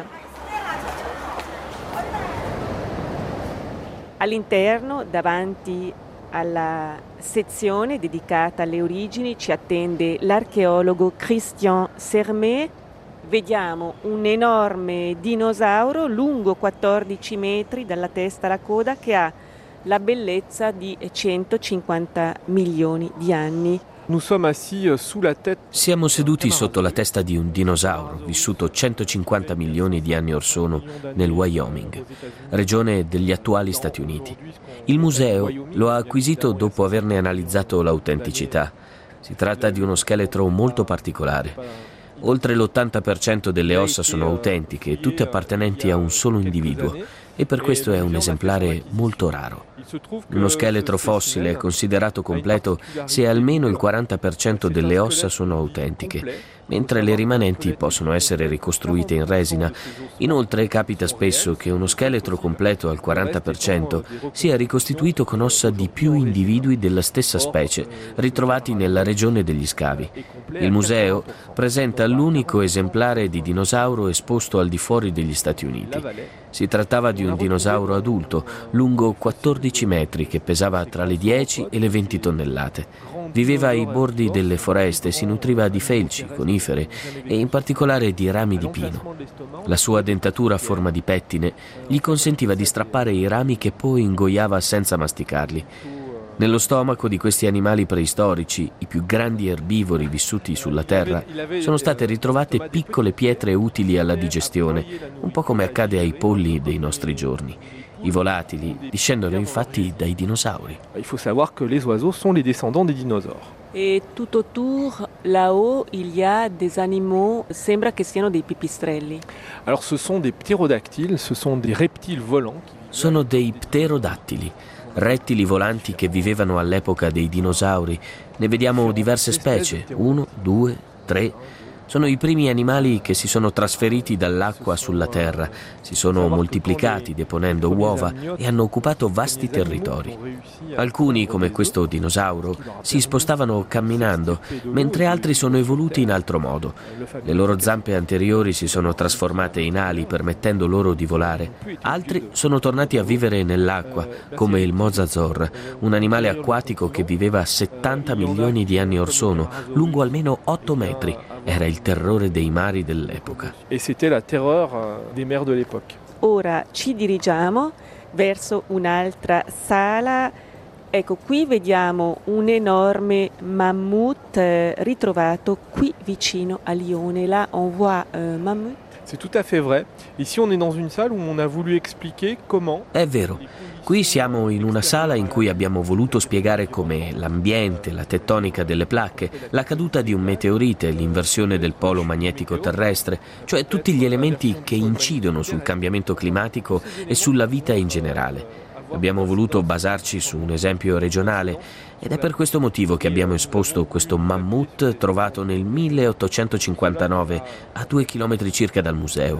All'interno, davanti alla sezione dedicata alle origini, ci attende l'archeologo Christian Sermet. Vediamo un enorme dinosauro lungo quattordici metri dalla testa alla coda, che ha la bellezza di centocinquanta milioni di anni. Siamo seduti sotto la testa di un dinosauro vissuto centocinquanta milioni di anni or sono nel Wyoming, regione degli attuali Stati Uniti. Il museo lo ha acquisito dopo averne analizzato l'autenticità. Si tratta di uno scheletro molto particolare. Oltre l'ottanta per cento delle ossa sono autentiche, tutte appartenenti a un solo individuo, e per questo è un esemplare molto raro. Uno scheletro fossile è considerato completo se almeno il quaranta per cento delle ossa sono autentiche, mentre le rimanenti possono essere ricostruite in resina. Inoltre capita spesso che uno scheletro completo al quaranta per cento sia ricostituito con ossa di più individui della stessa specie, ritrovati nella regione degli scavi. Il museo presenta l'unico esemplare di dinosauro esposto al di fuori degli Stati Uniti. Si trattava di un dinosauro adulto, lungo quattordici metri, che pesava tra le dieci e le venti tonnellate. Viveva ai bordi delle foreste, si nutriva di felci, conifere e in particolare di rami di pino. La sua dentatura a forma di pettine gli consentiva di strappare i rami che poi ingoiava senza masticarli. Nello stomaco di questi animali preistorici, i più grandi erbivori vissuti sulla Terra, sono state ritrovate piccole pietre utili alla digestione, un po' come accade ai polli dei nostri giorni. I volatili discendono infatti dai dinosauri. Il faut savoir que les oiseaux sont les descendants des dinosaures. E tutto autour, là-haut, il y a des animaux, sembra che siano dei pipistrelli. Alors ce sont des ptérodactyles, ce sont des reptiles volants. Sono dei pterodattili, rettili volanti che vivevano all'epoca dei dinosauri. Ne vediamo diverse specie, uno, due, tre. Sono i primi animali che si sono trasferiti dall'acqua sulla terra, si sono moltiplicati deponendo uova e hanno occupato vasti territori. Alcuni, come questo dinosauro, si spostavano camminando, mentre altri sono evoluti in altro modo. Le loro zampe anteriori si sono trasformate in ali, permettendo loro di volare. Altri sono tornati a vivere nell'acqua, come il mosasaur, un animale acquatico che viveva settanta milioni di anni or sono, lungo almeno otto metri. Era il terrore dei mari dell'epoca. E c'était la terreur des mers de l'époque. Ora ci dirigiamo verso un'altra sala. Ecco, qui vediamo un enorme mammut eh, ritrovato qui vicino a Lione. Là, on voit un mammut. C'est tout à fait vrai. Ici, on est dans une salle où on a voulu expliquer comment. È vero. Qui siamo in una sala in cui abbiamo voluto spiegare come l'ambiente, la tettonica delle placche, la caduta di un meteorite, l'inversione del polo magnetico terrestre, cioè tutti gli elementi che incidono sul cambiamento climatico e sulla vita in generale. Abbiamo voluto basarci su un esempio regionale ed è per questo motivo che abbiamo esposto questo mammut trovato nel milleottocentocinquantanove a due chilometri circa dal museo.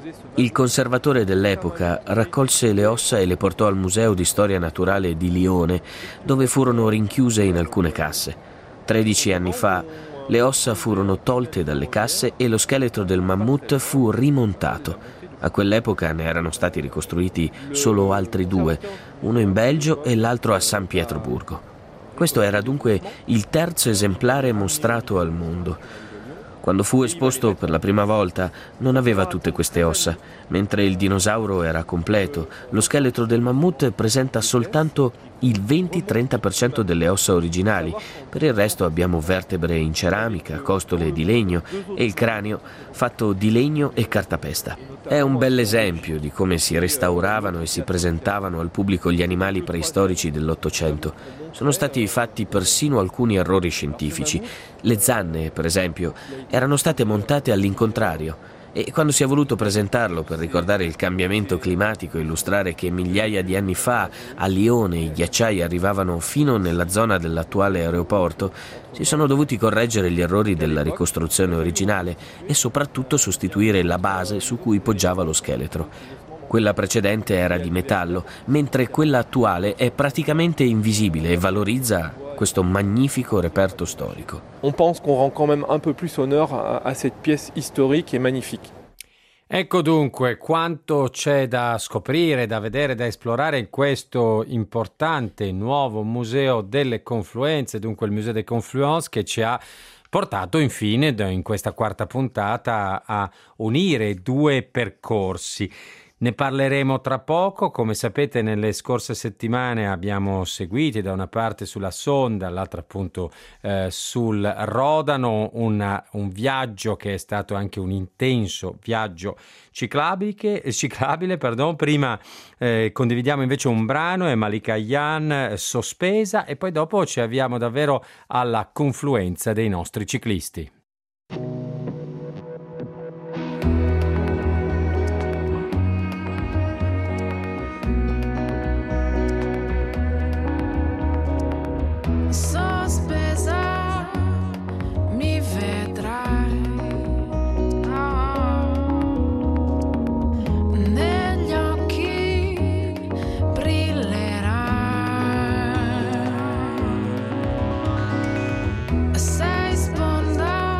Il conservatore dell'epoca raccolse le ossa e le portò al Museo di Storia Naturale di Lione, dove furono rinchiuse in alcune casse. Tredici anni fa le ossa furono tolte dalle casse e lo scheletro del mammut fu rimontato. A quell'epoca ne erano stati ricostruiti solo altri due, uno in Belgio e l'altro a San Pietroburgo. Questo era dunque il terzo esemplare mostrato al mondo. Quando fu esposto per la prima volta non aveva tutte queste ossa, mentre il dinosauro era completo. Lo scheletro del mammut presenta soltanto il venti-trenta per cento delle ossa originali. Per il resto abbiamo vertebre in ceramica, costole di legno e il cranio fatto di legno e cartapesta. È un bell'esempio di come si restauravano e si presentavano al pubblico gli animali preistorici dell'Ottocento. Sono stati fatti persino alcuni errori scientifici. Le zanne, per esempio, erano state montate all'incontrario. E quando si è voluto presentarlo per ricordare il cambiamento climatico e illustrare che migliaia di anni fa a Lione i ghiacciai arrivavano fino nella zona dell'attuale aeroporto, si sono dovuti correggere gli errori della ricostruzione originale e soprattutto sostituire la base su cui poggiava lo scheletro. Quella precedente era di metallo, mentre quella attuale è praticamente invisibile e valorizza questo magnifico reperto storico. On pense qu'on rend quand même un peu plus honneur à, à cette pièce historique et magnifique. Ecco dunque quanto c'è da scoprire, da vedere, da esplorare in questo importante nuovo museo delle confluenze, dunque il Musée des Confluences, che ci ha portato infine in questa quarta puntata a unire due percorsi. Ne parleremo tra poco. Come sapete, nelle scorse settimane abbiamo seguito da una parte sulla Sonda, dall'altra appunto eh, sul Rodano, una, un viaggio che è stato anche un intenso viaggio ciclabile. ciclabile pardon. Prima eh, condividiamo invece un brano, è Malika Ayane, Sospesa, e poi dopo ci avviamo davvero alla confluenza dei nostri ciclisti. Sospesa mi vedrai, oh, negli occhi brillerai, sei sponda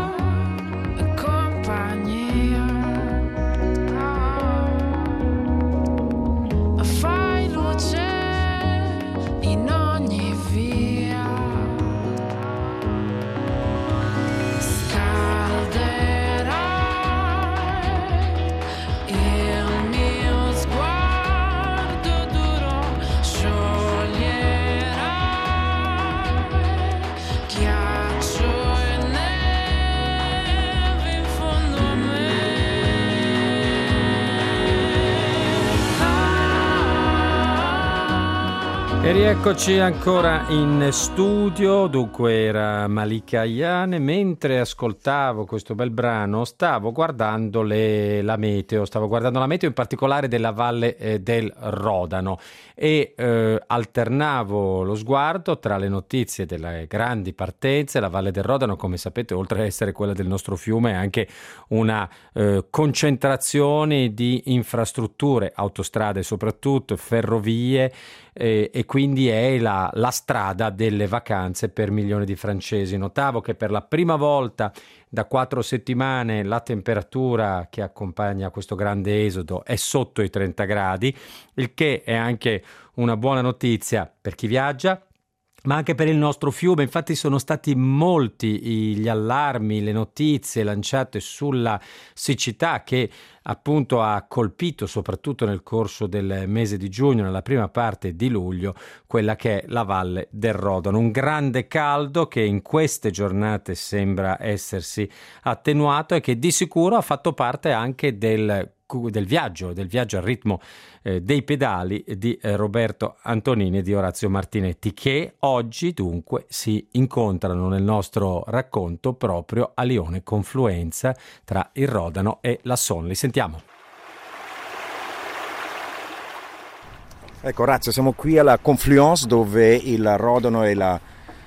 E rieccoci ancora in studio. Dunque era Malika Ayane. Mentre ascoltavo questo bel brano stavo guardando le, la meteo, stavo guardando la meteo in particolare della Valle eh, del Rodano e eh, alternavo lo sguardo tra le notizie delle grandi partenze. La Valle del Rodano, come sapete, oltre ad essere quella del nostro fiume, è anche una eh, concentrazione di infrastrutture, autostrade soprattutto, ferrovie, eh, e quindi è la, la strada delle vacanze per milioni di francesi. Notavo che per la prima volta da quattro settimane la temperatura che accompagna questo grande esodo è sotto i trenta gradi, il che è anche una buona notizia per chi viaggia, ma anche per il nostro fiume. Infatti sono stati molti gli allarmi, le notizie lanciate sulla siccità che appunto ha colpito soprattutto nel corso del mese di giugno, nella prima parte di luglio, quella che è la Valle del Rodano. Un grande caldo che in queste giornate sembra essersi attenuato e che di sicuro ha fatto parte anche del del viaggio, del viaggio al ritmo eh, dei pedali di eh, Roberto Antonini e di Orazio Martinetti, che oggi dunque si incontrano nel nostro racconto proprio a Lione, confluenza tra il Rodano e la Saône. Li sentiamo. Ecco Orazio, siamo qui alla confluence dove il Rodano e la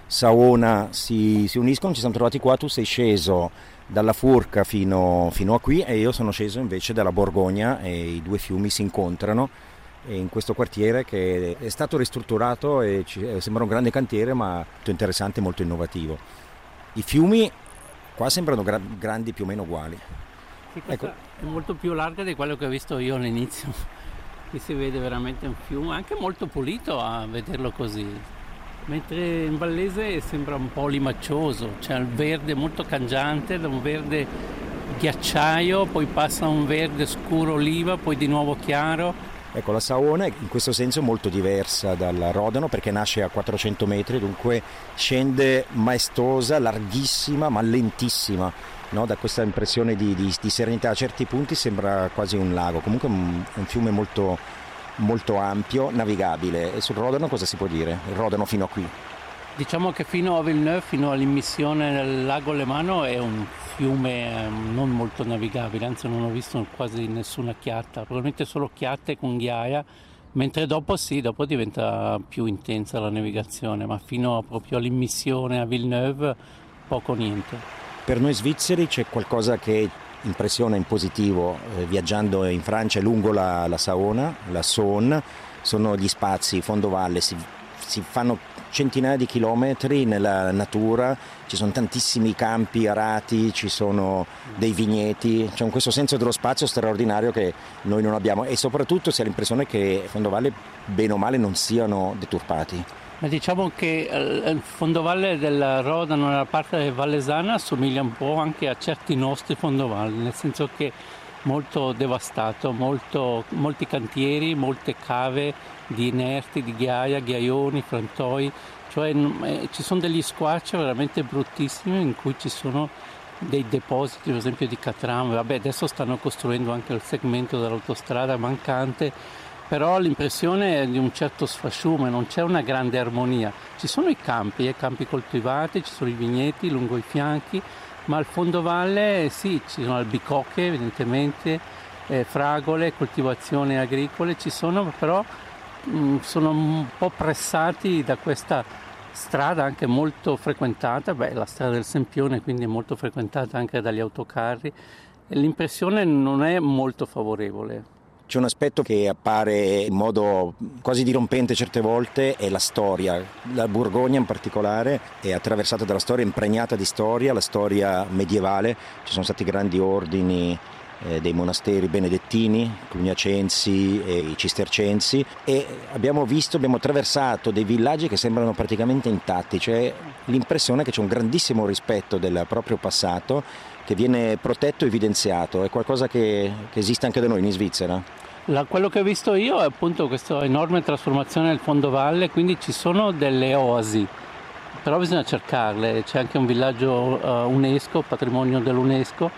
Saona si, si uniscono. Ci siamo trovati qua, tu sei sceso dalla Furka fino, fino a qui e io sono sceso invece dalla Borgogna e i due fiumi si incontrano in questo quartiere che è stato ristrutturato e ci, sembra un grande cantiere, ma molto interessante e molto innovativo. I fiumi qua sembrano gra- grandi più o meno uguali. Sì, questa ecco. È molto più larga di quello che ho visto io all'inizio. Qui si vede veramente un fiume anche molto pulito a vederlo così. Mentre in Vallese sembra un po' limaccioso, c'è il verde molto cangiante, da un verde ghiacciaio, poi passa a un verde scuro oliva, poi di nuovo chiaro. Ecco, la Saona in questo senso è molto diversa dal Rodano perché nasce a quattrocento metri, dunque scende maestosa, larghissima ma lentissima, no? Da questa impressione di, di, di serenità, a certi punti sembra quasi un lago, comunque un, un fiume molto... molto ampio, navigabile. E sul Rodano cosa si può dire? Il Rodano fino a qui? Diciamo che fino a Villeneuve, fino all'immissione nel lago Lemano, è un fiume non molto navigabile, anzi non ho visto quasi nessuna chiatta, probabilmente solo chiatte con ghiaia, mentre dopo sì, dopo diventa più intensa la navigazione, ma fino a proprio all'immissione a Villeneuve poco niente. Per noi svizzeri c'è qualcosa che impressiona in positivo eh, viaggiando in Francia lungo la, la Saona, la Saône, sono gli spazi, fondovalle, si, si fanno centinaia di chilometri nella natura, ci sono tantissimi campi arati, ci sono dei vigneti, c'è questo senso dello spazio straordinario che noi non abbiamo e soprattutto si ha l'impressione che fondovalle bene o male non siano deturpati. Ma diciamo che il fondovalle del Rodano nella parte vallesana assomiglia un po' anche a certi nostri fondovalli, nel senso che molto devastato, molto, molti cantieri, molte cave di inerti, di ghiaia, ghiaioni, frantoi, cioè eh, ci sono degli squarci veramente bruttissimi in cui ci sono dei depositi, per esempio di catrame. Vabbè, adesso stanno costruendo anche il segmento dell'autostrada mancante, però l'impressione è di un certo sfasciume, non c'è una grande armonia. Ci sono i campi, eh, campi coltivati, ci sono i vigneti lungo i fianchi, ma al fondovalle sì, ci sono albicocche evidentemente, eh, fragole, coltivazioni agricole, ci sono, però mh, sono un po' pressati da questa strada anche molto frequentata, beh, la strada del Sempione quindi è molto frequentata anche dagli autocarri, e l'impressione non è molto favorevole. C'è un aspetto che appare in modo quasi dirompente certe volte, è la storia. La Borgogna in particolare è attraversata dalla storia, impregnata di storia, la storia medievale. Ci sono stati grandi ordini eh, dei monasteri benedettini, cluniacensi e i cistercensi, e abbiamo visto, abbiamo attraversato dei villaggi che sembrano praticamente intatti. C'è l'impressione che c'è un grandissimo rispetto del proprio passato che viene protetto e evidenziato. È qualcosa che, che esiste anche da noi in Svizzera? La, quello che ho visto io è appunto questa enorme trasformazione del fondovalle, quindi ci sono delle oasi, però bisogna cercarle. C'è anche un villaggio uh, UNESCO, patrimonio dell'UNESCO,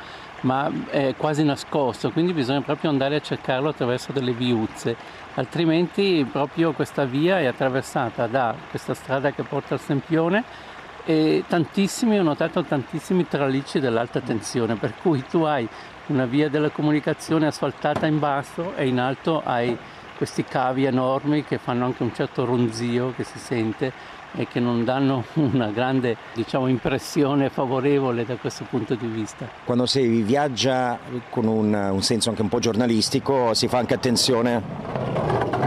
ma è quasi nascosto, quindi bisogna proprio andare a cercarlo attraverso delle viuzze, altrimenti proprio questa via è attraversata da questa strada che porta al Sempione e tantissimi, ho notato tantissimi tralicci dell'alta tensione, per cui tu hai una via della comunicazione asfaltata in basso e in alto hai questi cavi enormi che fanno anche un certo ronzio che si sente e che non danno una grande, diciamo, impressione favorevole da questo punto di vista. Quando si viaggia con un, un senso anche un po' giornalistico si fa anche attenzione.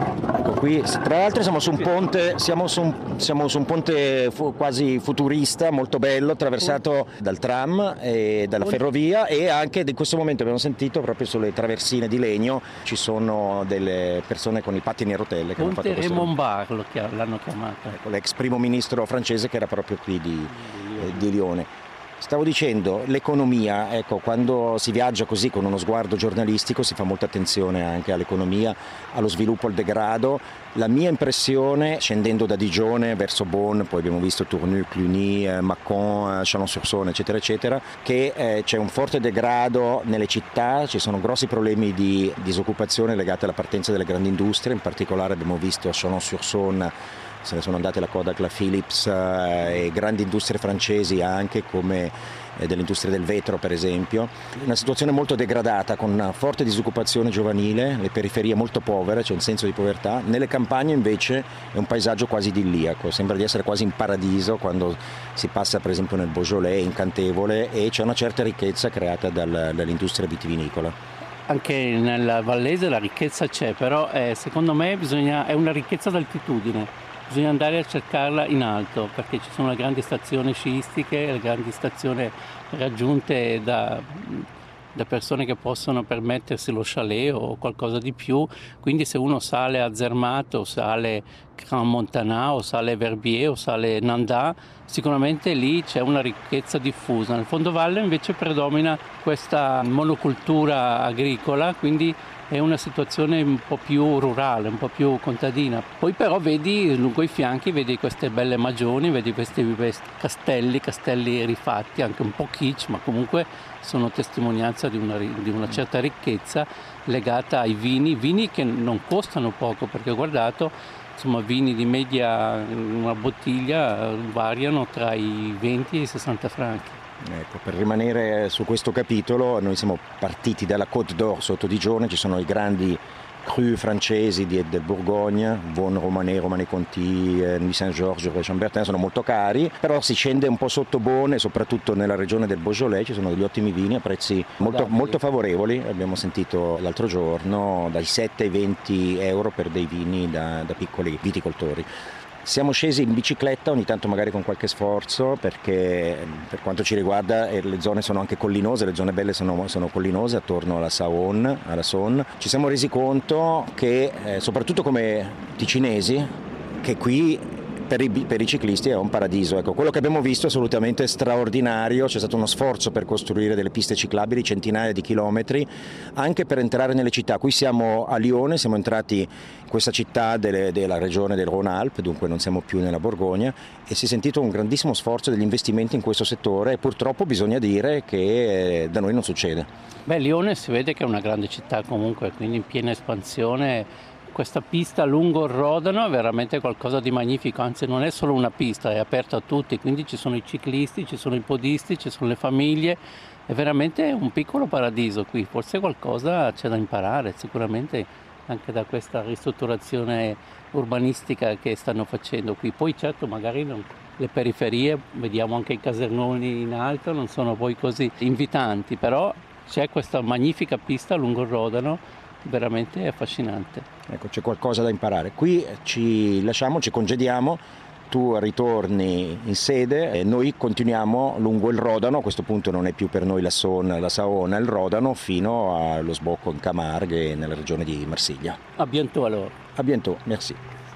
Qui, tra l'altro siamo su un ponte, siamo su un, siamo su un ponte fu, quasi futurista, molto bello, attraversato dal tram e dalla ferrovia, e anche in questo momento abbiamo sentito proprio sulle traversine di legno ci sono delle persone con i pattini a rotelle che Ponte hanno fatto Raymond Barre l'hanno chiamato. Ecco, l'ex primo ministro francese che era proprio qui di, eh, di Lione. Stavo dicendo, l'economia, ecco, quando si viaggia così con uno sguardo giornalistico si fa molta attenzione anche all'economia, allo sviluppo, al degrado. La mia impressione, scendendo da Digione verso Beaune, poi abbiamo visto Tournus, Cluny, eh, Mâcon, eh, Chalon-sur-Saône, eccetera, eccetera, che eh, c'è un forte degrado nelle città, ci sono grossi problemi di disoccupazione legati alla partenza delle grandi industrie, in particolare abbiamo visto a Chalon-sur-Saône se ne sono andate la Kodak, la Philips eh, e grandi industrie francesi anche come eh, dell'industria del vetro per esempio. Una situazione molto degradata con una forte disoccupazione giovanile, le periferie molto povere, c'è un senso di povertà. Nelle campagne invece è un paesaggio quasi idilliaco, sembra di essere quasi in paradiso quando si passa per esempio nel Beaujolais, incantevole, e c'è una certa ricchezza creata dal, dall'industria vitivinicola. Anche nella Vallese la ricchezza c'è, però eh, secondo me bisogna, è una ricchezza d'altitudine. Bisogna andare a cercarla in alto perché ci sono le grandi stazioni sciistiche, le grandi stazioni raggiunte da, da persone che possono permettersi lo chalet o qualcosa di più, quindi se uno sale a Zermatt o sale Grand Montana o sale Verbier o sale Nanda, sicuramente lì c'è una ricchezza diffusa. Nel fondovalle invece predomina questa monocultura agricola, quindi è una situazione un po' più rurale, un po' più contadina. Poi però vedi lungo i fianchi, vedi queste belle magioni, vedi questi castelli, castelli rifatti, anche un po' kitsch, ma comunque sono testimonianza di una, di una certa ricchezza legata ai vini, vini che non costano poco, perché ho guardato, insomma, vini di media, una bottiglia variano tra i venti e i sessanta franchi. Ecco, per rimanere su questo capitolo, noi siamo partiti dalla Côte d'Or sotto Digione, ci sono i grandi cru francesi di, del Bourgogne, Beaune, Romanée, Romanée-Conti, eh, Nuits Saint-Georges, Chambertin, sono molto cari, però si scende un po' sotto Beaune e soprattutto nella regione del Beaujolais ci sono degli ottimi vini a prezzi molto, molto favorevoli, abbiamo sentito l'altro giorno, dai sette ai venti euro per dei vini da, da piccoli viticoltori. Siamo scesi in bicicletta, ogni tanto magari con qualche sforzo, perché per quanto ci riguarda eh, le zone sono anche collinose, le zone belle sono, sono collinose attorno alla Saône, alla Saône. Ci siamo resi conto che, eh, soprattutto come ticinesi, che qui per i, per i ciclisti è un paradiso. Ecco, quello che abbiamo visto è assolutamente straordinario, c'è stato uno sforzo per costruire delle piste ciclabili, centinaia di chilometri, anche per entrare nelle città. Qui siamo a Lione, siamo entrati in questa città delle, della regione del Rhône-Alpes, dunque non siamo più nella Borgogna, e si è sentito un grandissimo sforzo degli investimenti in questo settore, e purtroppo bisogna dire che eh, da noi non succede. Beh, Lione si vede che è una grande città comunque, quindi in piena espansione. Questa pista lungo il Rodano è veramente qualcosa di magnifico, anzi non è solo una pista, è aperta a tutti, quindi ci sono i ciclisti, ci sono i podisti, ci sono le famiglie, è veramente un piccolo paradiso qui, forse qualcosa c'è da imparare sicuramente anche da questa ristrutturazione urbanistica che stanno facendo qui. Poi certo magari non, le periferie, vediamo anche i casernoni in alto, non sono poi così invitanti, però c'è questa magnifica pista lungo il Rodano, veramente affascinante. Ecco, c'è qualcosa da imparare. Qui ci lasciamo, ci congediamo, tu ritorni in sede e noi continuiamo lungo il Rodano. A questo punto non è più per noi la Saône, la Saona, il Rodano, fino allo sbocco in Camargue nella regione di Marsiglia. A bientôt allora. A bientôt, merci.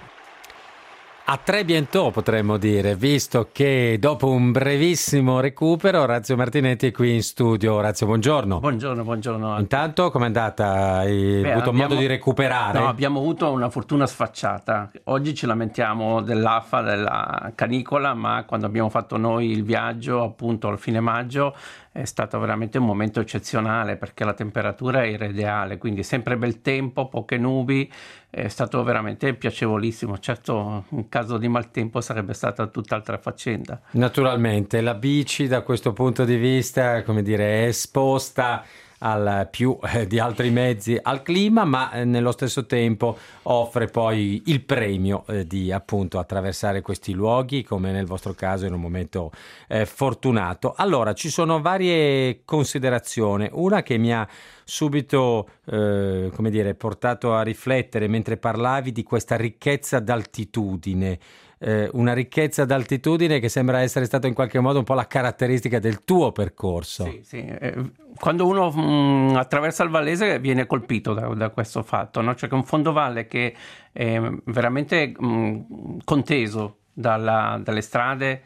A très bientôt potremmo dire, visto che dopo un brevissimo recupero Orazio Martinetti è qui in studio. Orazio, buongiorno. Buongiorno, buongiorno. Intanto com'è andata? Hai Beh, avuto abbiamo, modo di recuperare? No, abbiamo avuto una fortuna sfacciata. Oggi ci lamentiamo dell'A F A, della canicola, ma quando abbiamo fatto noi il viaggio appunto al fine maggio è stato veramente un momento eccezionale perché la temperatura era ideale, quindi sempre bel tempo, poche nubi, è stato veramente piacevolissimo. Certo, in caso di maltempo sarebbe stata tutt'altra faccenda. Naturalmente, la bici da questo punto di vista, come dire, è esposta al più eh, di altri mezzi al clima, ma eh, nello stesso tempo offre poi il premio eh, di appunto attraversare questi luoghi, come nel vostro caso in un momento eh, fortunato. Allora, ci sono varie considerazioni, una che mi ha subito eh, come dire portato a riflettere mentre parlavi di questa ricchezza d'altitudine. Eh, una ricchezza d'altitudine che sembra essere stata in qualche modo un po' la caratteristica del tuo percorso. Sì, sì. Eh, quando uno mh, attraversa il Vallese viene colpito da, da questo fatto, no? Cioè che è un fondovalle che è veramente mh, conteso dalla, dalle strade,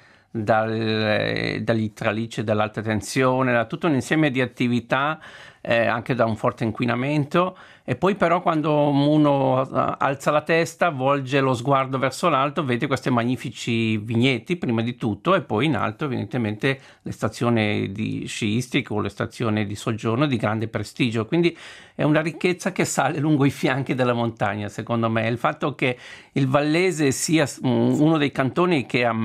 dal, dagli tralicci dell'alta tensione, da tutto un insieme di attività, eh, anche da un forte inquinamento. E poi però quando uno alza la testa, volge lo sguardo verso l'alto, vede questi magnifici vigneti prima di tutto, e poi in alto evidentemente le stazioni di sciistiche o le stazioni di soggiorno di grande prestigio. Quindi è una ricchezza che sale lungo i fianchi della montagna, secondo me. Il fatto che il Vallese sia uno dei cantoni che ha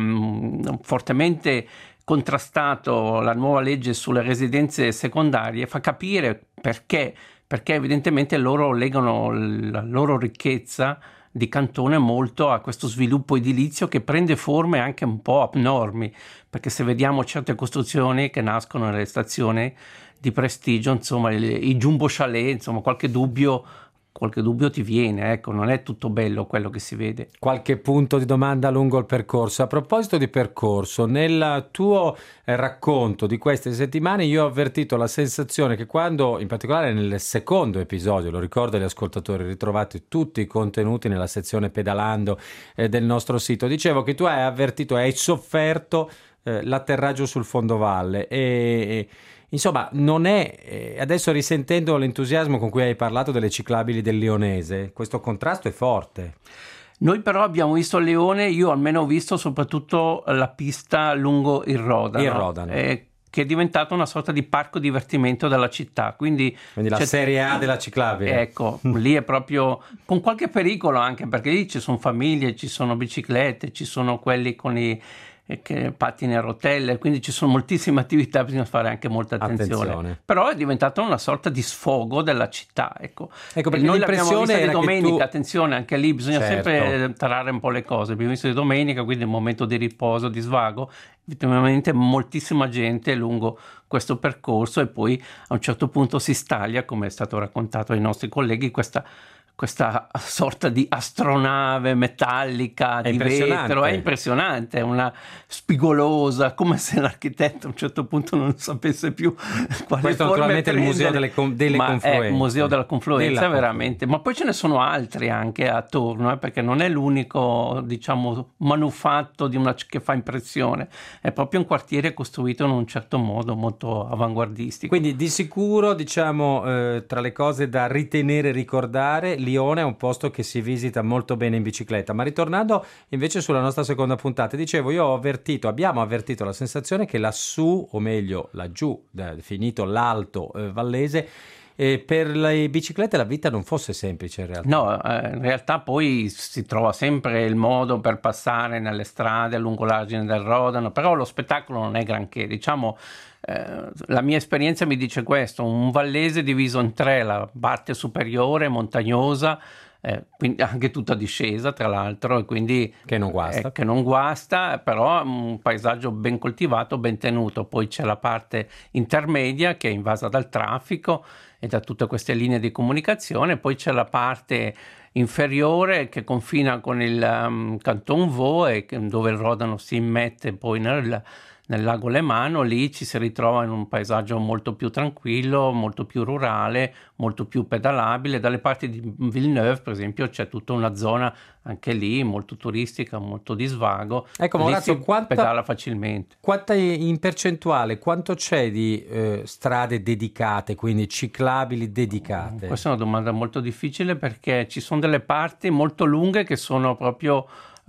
fortemente contrastato la nuova legge sulle residenze secondarie fa capire perché perché evidentemente loro legano la loro ricchezza di cantone molto a questo sviluppo edilizio che prende forme anche un po' abnormi, perché se vediamo certe costruzioni che nascono nelle stazioni di prestigio, insomma i jumbo chalet, insomma qualche dubbio qualche dubbio ti viene, ecco, non è tutto bello quello che si vede. Qualche punto di domanda lungo il percorso. A proposito di percorso, nel tuo racconto di queste settimane io ho avvertito la sensazione che quando, in particolare nel secondo episodio, lo ricordo agli ascoltatori, ritrovate tutti i contenuti nella sezione pedalando eh, del nostro sito, dicevo che tu hai avvertito e hai sofferto eh, l'atterraggio sul fondovalle e... e insomma, non è, adesso risentendo l'entusiasmo con cui hai parlato delle ciclabili del Lionese, questo contrasto è forte. Noi però abbiamo visto il Leone, io almeno ho visto soprattutto la pista lungo il Rodano. Il Rodano. Eh, che è diventato una sorta di parco divertimento della città. Quindi, Quindi la serie A della ciclabile. Ecco, lì è proprio con qualche pericolo anche, perché lì ci sono famiglie, ci sono biciclette, ci sono quelli con i che pattini a rotelle, quindi ci sono moltissime attività, bisogna fare anche molta attenzione. attenzione. Però è diventata una sorta di sfogo della città, ecco. Ecco, perché noi l'abbiamo vista di domenica, tu... attenzione, anche lì bisogna certo. sempre tarare un po' le cose. Abbiamo visto di domenica, quindi è un momento di riposo, di svago, effettivamente moltissima gente lungo questo percorso, e poi a un certo punto si staglia, come è stato raccontato ai nostri colleghi, questa questa sorta di astronave metallica è di vetro, è impressionante, è una spigolosa, come se l'architetto a un certo punto non sapesse più quale questo forme naturalmente prendere. Il museo delle, com- delle ma confluenze. È il museo della confluenza, della veramente, ma poi ce ne sono altri anche attorno, eh, perché non è l'unico, diciamo, manufatto di una, che fa impressione, è proprio un quartiere costruito in un certo modo molto avanguardistico. Quindi di sicuro, diciamo, eh, tra le cose da ritenere e ricordare, Lione è un posto che si visita molto bene in bicicletta. Ma ritornando invece sulla nostra seconda puntata, dicevo, io ho avvertito, abbiamo avvertito la sensazione che lassù, o meglio laggiù, finito l'alto eh, Vallese, e per le biciclette la vita non fosse semplice in realtà. No, eh, in realtà poi si trova sempre il modo per passare nelle strade lungo l'argine del Rodano, però lo spettacolo non è granché, diciamo. Eh, la mia esperienza mi dice questo: un vallese diviso in tre, la parte superiore montagnosa, eh, quindi anche tutta discesa tra l'altro, e quindi che non guasta, eh, che non guasta, però un paesaggio ben coltivato, ben tenuto. Poi c'è la parte intermedia che è invasa dal traffico e da tutte queste linee di comunicazione, poi c'è la parte inferiore che confina con il um, Canton Vaud, e dove il Rodano si immette poi nel nel lago Lemano. Lì ci si ritrova in un paesaggio molto più tranquillo, molto più rurale, molto più pedalabile. Dalle parti di Villeneuve, per esempio, c'è tutta una zona anche lì molto turistica, molto di svago. Ecco, lì Maurizio, si quanta, pedala facilmente. Quanta in percentuale, quanto c'è di eh, strade dedicate, quindi ciclabili dedicate? Questa è una domanda molto difficile, perché ci sono delle parti molto lunghe che sono proprio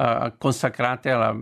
uh, consacrate alla,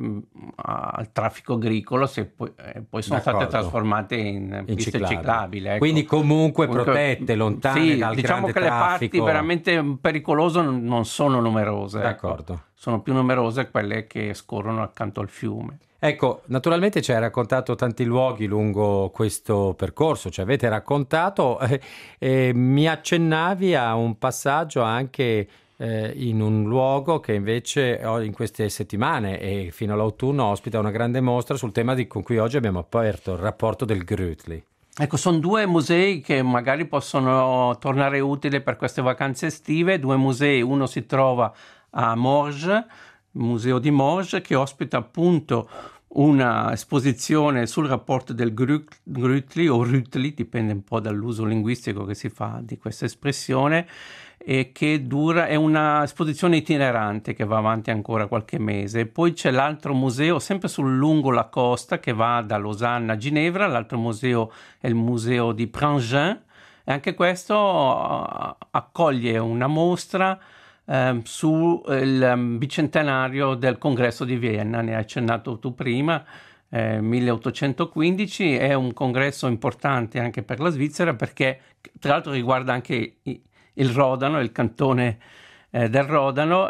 al traffico agricolo, se poi, eh, poi sono D'accordo. state trasformate in, In piste ciclabili. ciclabili. Ecco. Quindi comunque, Comunque, protette, lontane sì, dal diciamo grande che le parti traffico. veramente pericolose non, non sono numerose. D'accordo. Ecco. Sono più numerose quelle che scorrono accanto al fiume. Ecco, naturalmente ci hai raccontato tanti luoghi lungo questo percorso, ci avete raccontato e eh, eh, mi accennavi a un passaggio anche eh, in un luogo che invece oh, in queste settimane e fino all'autunno ospita una grande mostra sul tema di, con cui oggi abbiamo aperto, il rapporto del Grütli. Ecco, sono due musei che magari possono tornare utili per queste vacanze estive, due musei, uno si trova a Morges, il museo di Morges, che ospita appunto una esposizione sul rapporto del Grütli o Rütli, dipende un po' dall'uso linguistico che si fa di questa espressione, e che dura, è una esposizione itinerante che va avanti ancora qualche mese. Poi c'è l'altro museo, sempre sul lungo la costa, che va da Losanna a Ginevra. L'altro museo è il museo di Prangin, e anche questo uh, accoglie una mostra Uh, sul um, bicentenario del congresso di Vienna, ne hai accennato tu prima, eh, milleottocentoquindici, è un congresso importante anche per la Svizzera perché tra l'altro riguarda anche i, il Rodano, il cantone eh, del Rodano,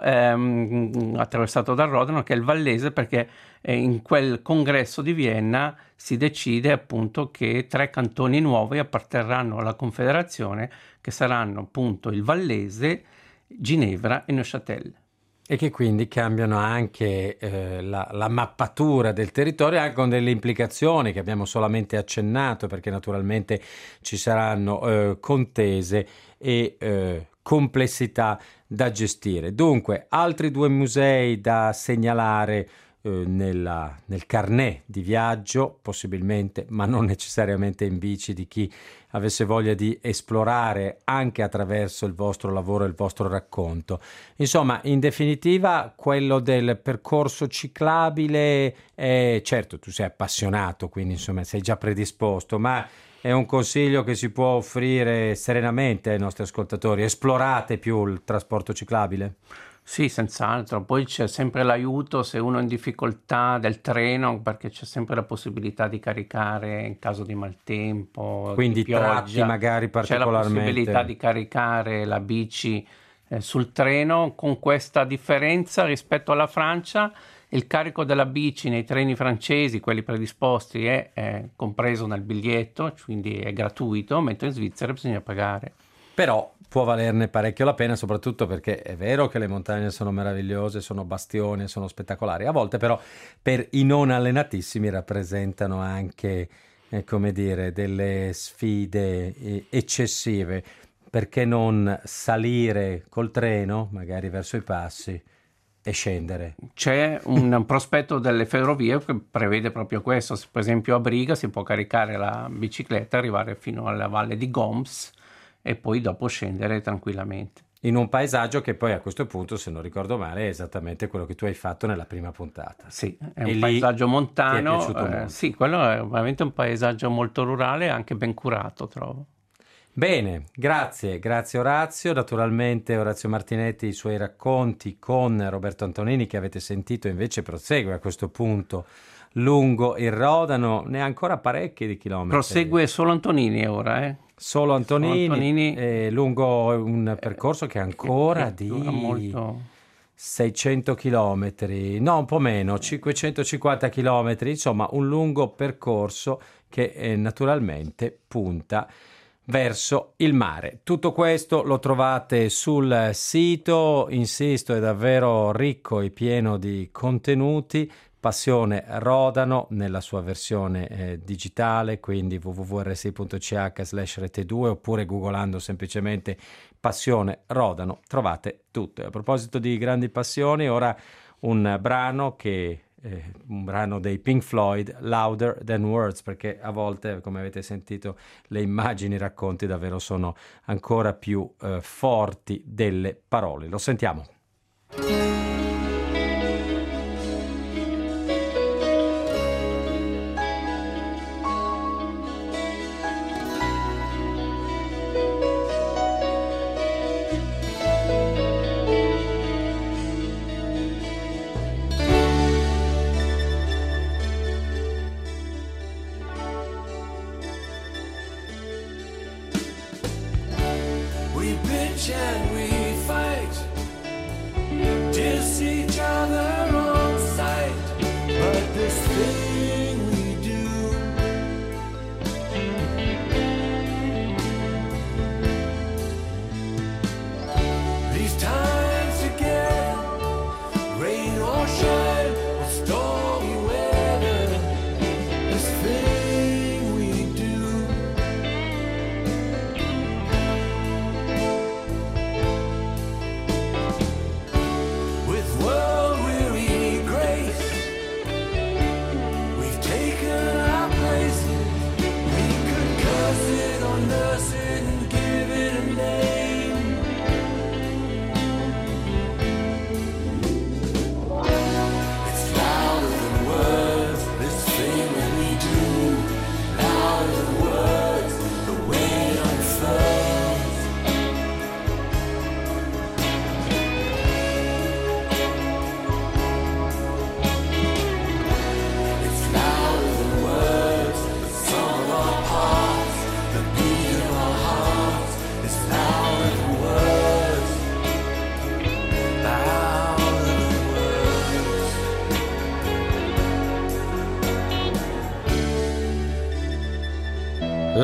ehm, attraversato dal Rodano, che è il Vallese, perché eh, in quel congresso di Vienna si decide appunto che tre cantoni nuovi apparterranno alla Confederazione, che saranno appunto il Vallese, Ginevra e Neuchâtel. E che quindi cambiano anche eh, la, la mappatura del territorio, anche con delle implicazioni che abbiamo solamente accennato, perché naturalmente ci saranno eh, contese e eh, complessità da gestire. Dunque, altri due musei da segnalare eh, nella, nel carnet di viaggio, possibilmente, ma non necessariamente in bici, di chi avesse voglia di esplorare anche attraverso il vostro lavoro e il vostro racconto. Insomma, in definitiva, quello del percorso ciclabile è, certo, tu sei appassionato, quindi insomma sei già predisposto, ma è un consiglio che si può offrire serenamente ai nostri ascoltatori. Esplorate più il trasporto ciclabile? Sì, senz'altro. Poi c'è sempre l'aiuto, se uno è in difficoltà, del treno, perché c'è sempre la possibilità di caricare in caso di maltempo, quindi di pioggia. tratti magari particolarmente. C'è la possibilità di caricare la bici eh, sul treno. Con questa differenza rispetto alla Francia, il carico della bici nei treni francesi, quelli predisposti, è, è compreso nel biglietto, quindi è gratuito, mentre in Svizzera bisogna pagare. Però può valerne parecchio la pena, soprattutto perché è vero che le montagne sono meravigliose, sono bastioni, sono spettacolari. A volte però per i non allenatissimi rappresentano anche, eh, come dire, delle sfide eh, eccessive. Perché non salire col treno, magari verso i passi, e scendere? C'è un prospetto delle ferrovie che prevede proprio questo. Per esempio a Briga si può caricare la bicicletta, arrivare fino alla valle di Goms e poi dopo scendere tranquillamente. In un paesaggio che poi a questo punto, se non ricordo male, è esattamente quello che tu hai fatto nella prima puntata. Sì, è e un paesaggio montano. Ti è piaciuto eh, molto. sì, quello è veramente un paesaggio molto rurale e anche ben curato, trovo. Bene, grazie, grazie Orazio. Naturalmente Orazio Martinetti, i suoi racconti con Roberto Antonini, che avete sentito, invece prosegue a questo punto lungo il Rodano, ne ha ancora parecchi di chilometri. Prosegue solo Antonini ora, eh? Solo Antonini, Solo Antonini eh, lungo un percorso che è ancora che di molto... seicento chilometri, no, un po' meno, cinquecentocinquanta chilometri, insomma un lungo percorso che eh, naturalmente punta verso il mare. Tutto questo lo trovate sul sito, insisto, è davvero ricco e pieno di contenuti. Passione Rodano nella sua versione eh, digitale, quindi w w w punto r s i punto c h slash rete due, oppure googolando semplicemente Passione Rodano trovate tutto. E a proposito di grandi passioni, ora un brano che eh, un brano dei Pink Floyd, Louder Than Words, perché a volte, come avete sentito, le immagini, i racconti davvero sono ancora più eh, forti delle parole. Lo sentiamo.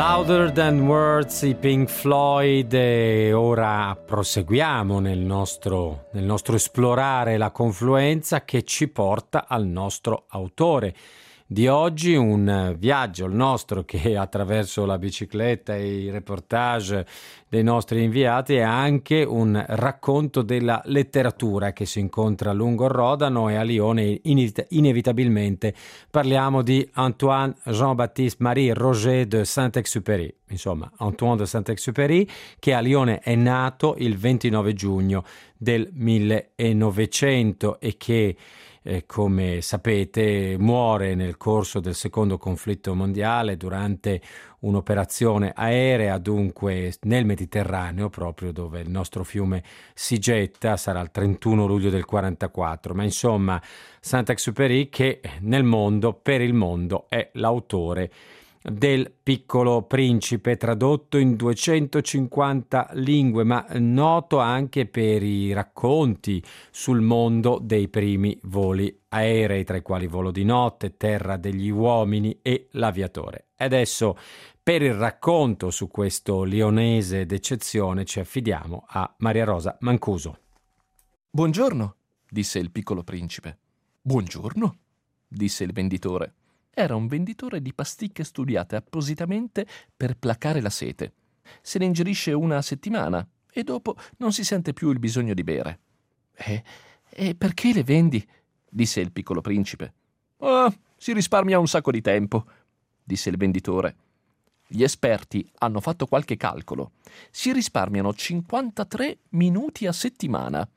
Louder Than Words, i Pink Floyd, e ora proseguiamo nel nostro, nel nostro esplorare la confluenza che ci porta al nostro autore di oggi, un viaggio il nostro che attraverso la bicicletta e i reportage dei nostri inviati è anche un racconto della letteratura che si incontra lungo il Rodano, e a Lione inevitabilmente parliamo di Antoine Jean-Baptiste Marie Roger de Saint-Exupéry, insomma Antoine de Saint-Exupéry, che a Lione è nato il ventinove giugno del millenovecento e che Eh, come sapete muore nel corso del secondo conflitto mondiale durante un'operazione aerea, dunque nel Mediterraneo, proprio dove il nostro fiume si getta. Sarà il trentuno luglio del quarantaquattro, ma insomma Saint-Exupéry, che nel mondo, per il mondo, è l'autore del Piccolo Principe, tradotto in duecentocinquanta lingue, ma noto anche per i racconti sul mondo dei primi voli aerei, tra i quali Volo di notte, Terra degli uomini e L'Aviatore. E adesso, per il racconto su questo lionese d'eccezione, ci affidiamo a Maria Rosa Mancuso. Buongiorno, disse il Piccolo Principe. Buongiorno, disse il venditore. Era un venditore di pasticche studiate appositamente per placare la sete. Se ne ingerisce una a settimana e dopo non si sente più il bisogno di bere. E, e perché le vendi? Disse il Piccolo Principe. Ah, si risparmia un sacco di tempo, disse il venditore. Gli esperti hanno fatto qualche calcolo. Si risparmiano cinquantatré minuti a settimana.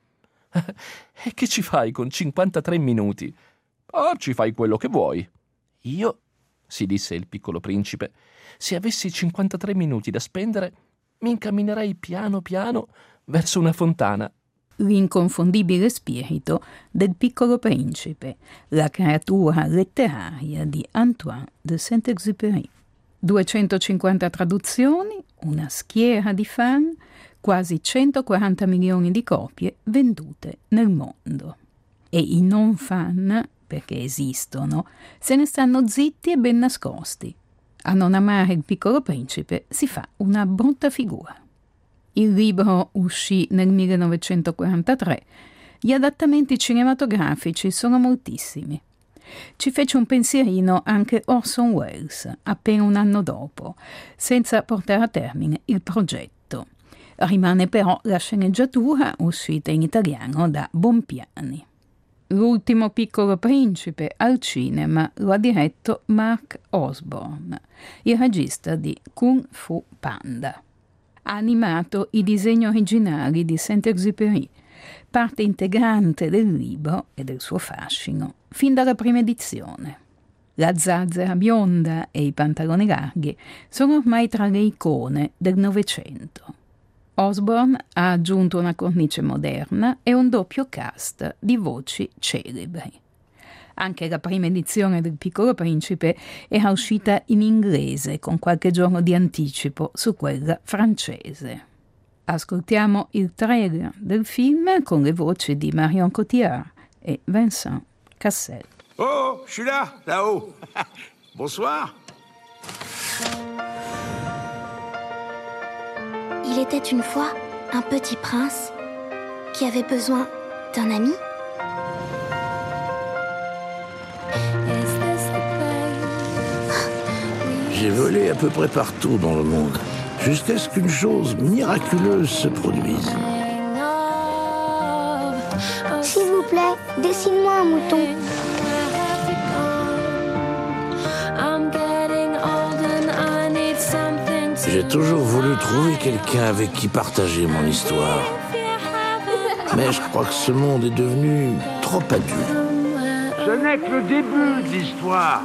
E che ci fai con cinquantatré minuti? Ah, ci fai quello che vuoi. Io, si disse il Piccolo Principe, se avessi cinquantatré minuti da spendere, mi incamminerei piano piano verso una fontana. L'inconfondibile spirito del Piccolo Principe, la creatura letteraria di Antoine de Saint-Exupéry. duecentocinquanta traduzioni, una schiera di fan, quasi centoquaranta milioni di copie vendute nel mondo. E i non fan, perché esistono, se ne stanno zitti e ben nascosti. A non amare il Piccolo Principe si fa una brutta figura. Il libro uscì nel millenovecentoquarantatré. Gli adattamenti cinematografici sono moltissimi. Ci fece un pensierino anche Orson Welles, appena un anno dopo, senza portare a termine il progetto. Rimane però la sceneggiatura, uscita in italiano da Bompiani. L'ultimo Piccolo Principe al cinema lo ha diretto Mark Osborne, il regista di Kung Fu Panda. Ha animato i disegni originali di Saint-Exupéry, parte integrante del libro e del suo fascino, fin dalla prima edizione. La zazzera bionda e i pantaloni larghi sono ormai tra le icone del Novecento. Osborne ha aggiunto una cornice moderna e un doppio cast di voci celebri. Anche la prima edizione del Piccolo Principe era uscita in inglese con qualche giorno di anticipo su quella francese. Ascoltiamo il trailer del film con le voci di Marion Cotillard e Vincent Cassel. Oh, je suis là, là-haut. Bonsoir. Il était une fois un petit prince qui avait besoin d'un ami. J'ai volé à peu près partout dans le monde, jusqu'à ce qu'une chose miraculeuse se produise. S'il vous plaît, dessine-moi un mouton. J'ai toujours voulu trouver quelqu'un avec qui partager mon histoire. Mais je crois que ce monde est devenu trop adulte. Ce n'est que le début de l'histoire.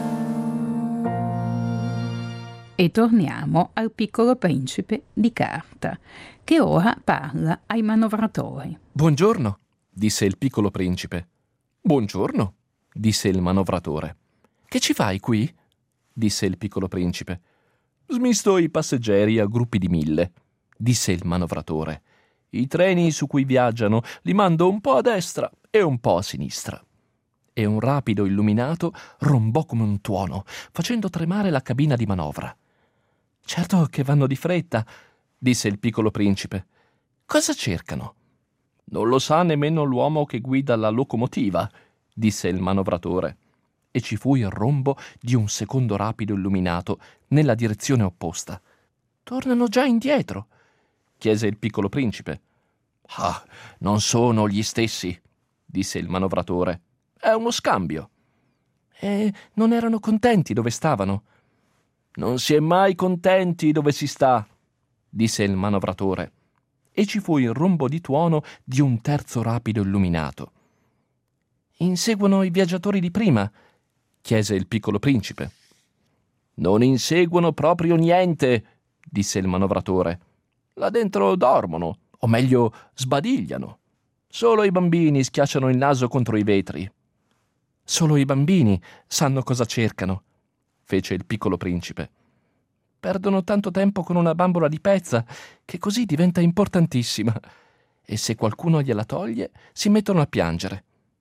E torniamo al Piccolo Principe di carta, che ora parla ai manovratori. Buongiorno, disse il Piccolo Principe. Buongiorno, disse il manovratore. Che ci fai qui? Disse il Piccolo Principe. Smisto i passeggeri a gruppi di mille, disse il manovratore. I treni su cui viaggiano li mando un po' a destra e un po' a sinistra. E un rapido illuminato rombò come un tuono, facendo tremare la cabina di manovra. Certo che vanno di fretta, disse il piccolo principe. Cosa cercano? Non lo sa nemmeno l'uomo che guida la locomotiva, disse il manovratore, e ci fu il rombo di un secondo rapido illuminato nella direzione opposta. Tornano già indietro, chiese il piccolo principe. Ah, non sono gli stessi, disse il manovratore. È uno scambio. E non erano contenti dove stavano. Non si è mai contenti dove si sta, disse il manovratore, e ci fu il rombo di tuono di un terzo rapido illuminato. Inseguono i viaggiatori di prima, chiese il piccolo principe. Non inseguono proprio niente, disse il manovratore. Là dentro dormono, o meglio sbadigliano. Solo i bambini schiacciano il naso contro i vetri. Solo i bambini sanno cosa cercano, fece il piccolo principe. Perdono tanto tempo con una bambola di pezza che così diventa importantissima, e se qualcuno gliela toglie si mettono a piangere.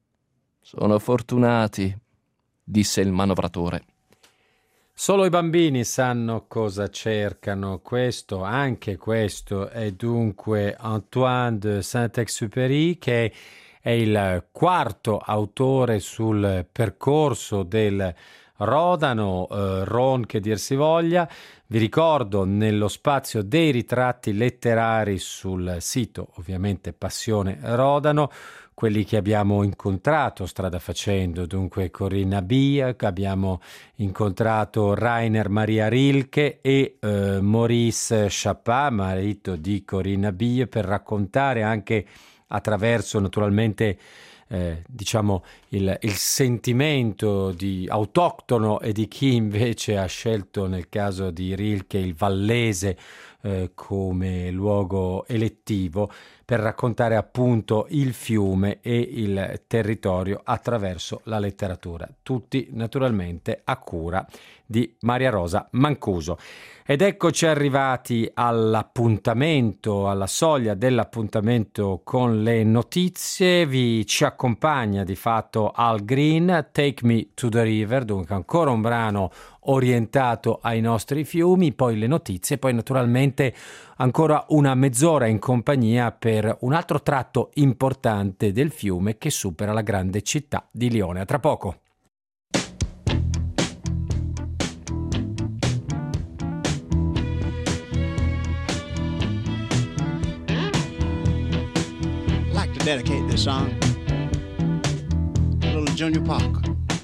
Sono fortunati, disse il manovratore. Solo i bambini sanno cosa cercano. Questo, anche questo, è dunque Antoine de Saint-Exupéry, che è il quarto autore sul percorso del Rodano, eh, Ron che dir si voglia. Vi ricordo, nello spazio dei ritratti letterari sul sito, ovviamente Passione Rodano, quelli che abbiamo incontrato strada facendo, dunque Corinna Bia, abbiamo incontrato Rainer Maria Rilke e eh, Maurice Chapin, marito di Corinna Bia, per raccontare anche attraverso naturalmente eh, diciamo il, il sentimento di autoctono e di chi invece ha scelto nel caso di Rilke il vallese eh, come luogo elettivo, per raccontare appunto il fiume e il territorio attraverso la letteratura, tutti naturalmente a cura di Maria Rosa Mancuso. Ed eccoci arrivati all'appuntamento, alla soglia dell'appuntamento con le notizie. Vi ci accompagna di fatto Al Green, Take Me to the River, dunque ancora un brano orientato ai nostri fiumi, poi le notizie, poi naturalmente ancora una mezz'ora in compagnia per un altro tratto importante del fiume che supera la grande città di Lione. A tra poco. Dedicate this song to little Junior Parker,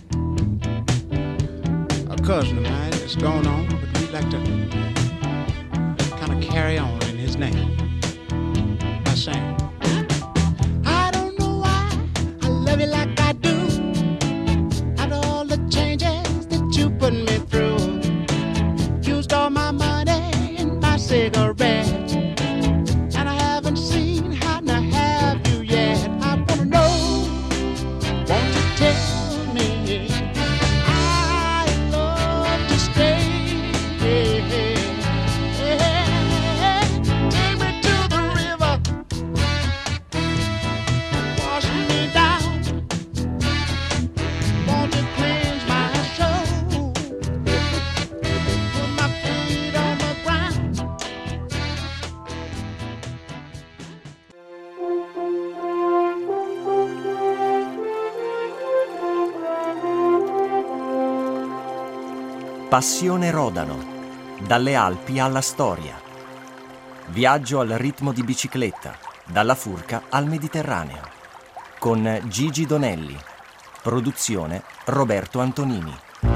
a cousin of mine that's gone on, but we'd like to kind of carry on in his name by saying, I don't know why I love you like I do, after all the changes that you put me through. Used all my money and my cigarettes, and I haven't seen how to have you yet. I wanna know, won't you tell me I love to stay? Take me to the river, wash me down. Won't you cleanse my soul? Put my feet on the ground. Passione Rodano, dalle Alpi alla storia. Viaggio al ritmo di bicicletta, dalla Furca al Mediterraneo. Con Gigi Donelli. Produzione Roberto Antonini.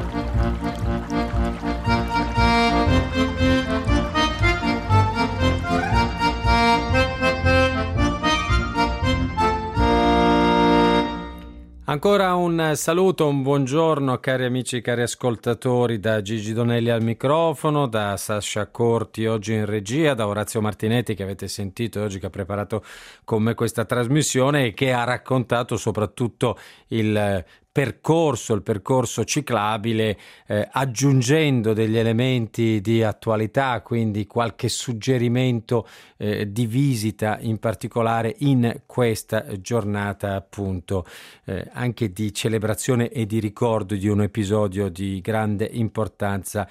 Ancora un saluto, un buongiorno cari amici, cari ascoltatori, da Gigi Donelli al microfono, da Sasha Corti oggi in regia, da Orazio Martinetti che avete sentito oggi, che ha preparato con me questa trasmissione e che ha raccontato soprattutto il percorso, il percorso ciclabile, eh, aggiungendo degli elementi di attualità, quindi qualche suggerimento eh, di visita in particolare in questa giornata appunto eh, anche di celebrazione e di ricordo di un episodio di grande importanza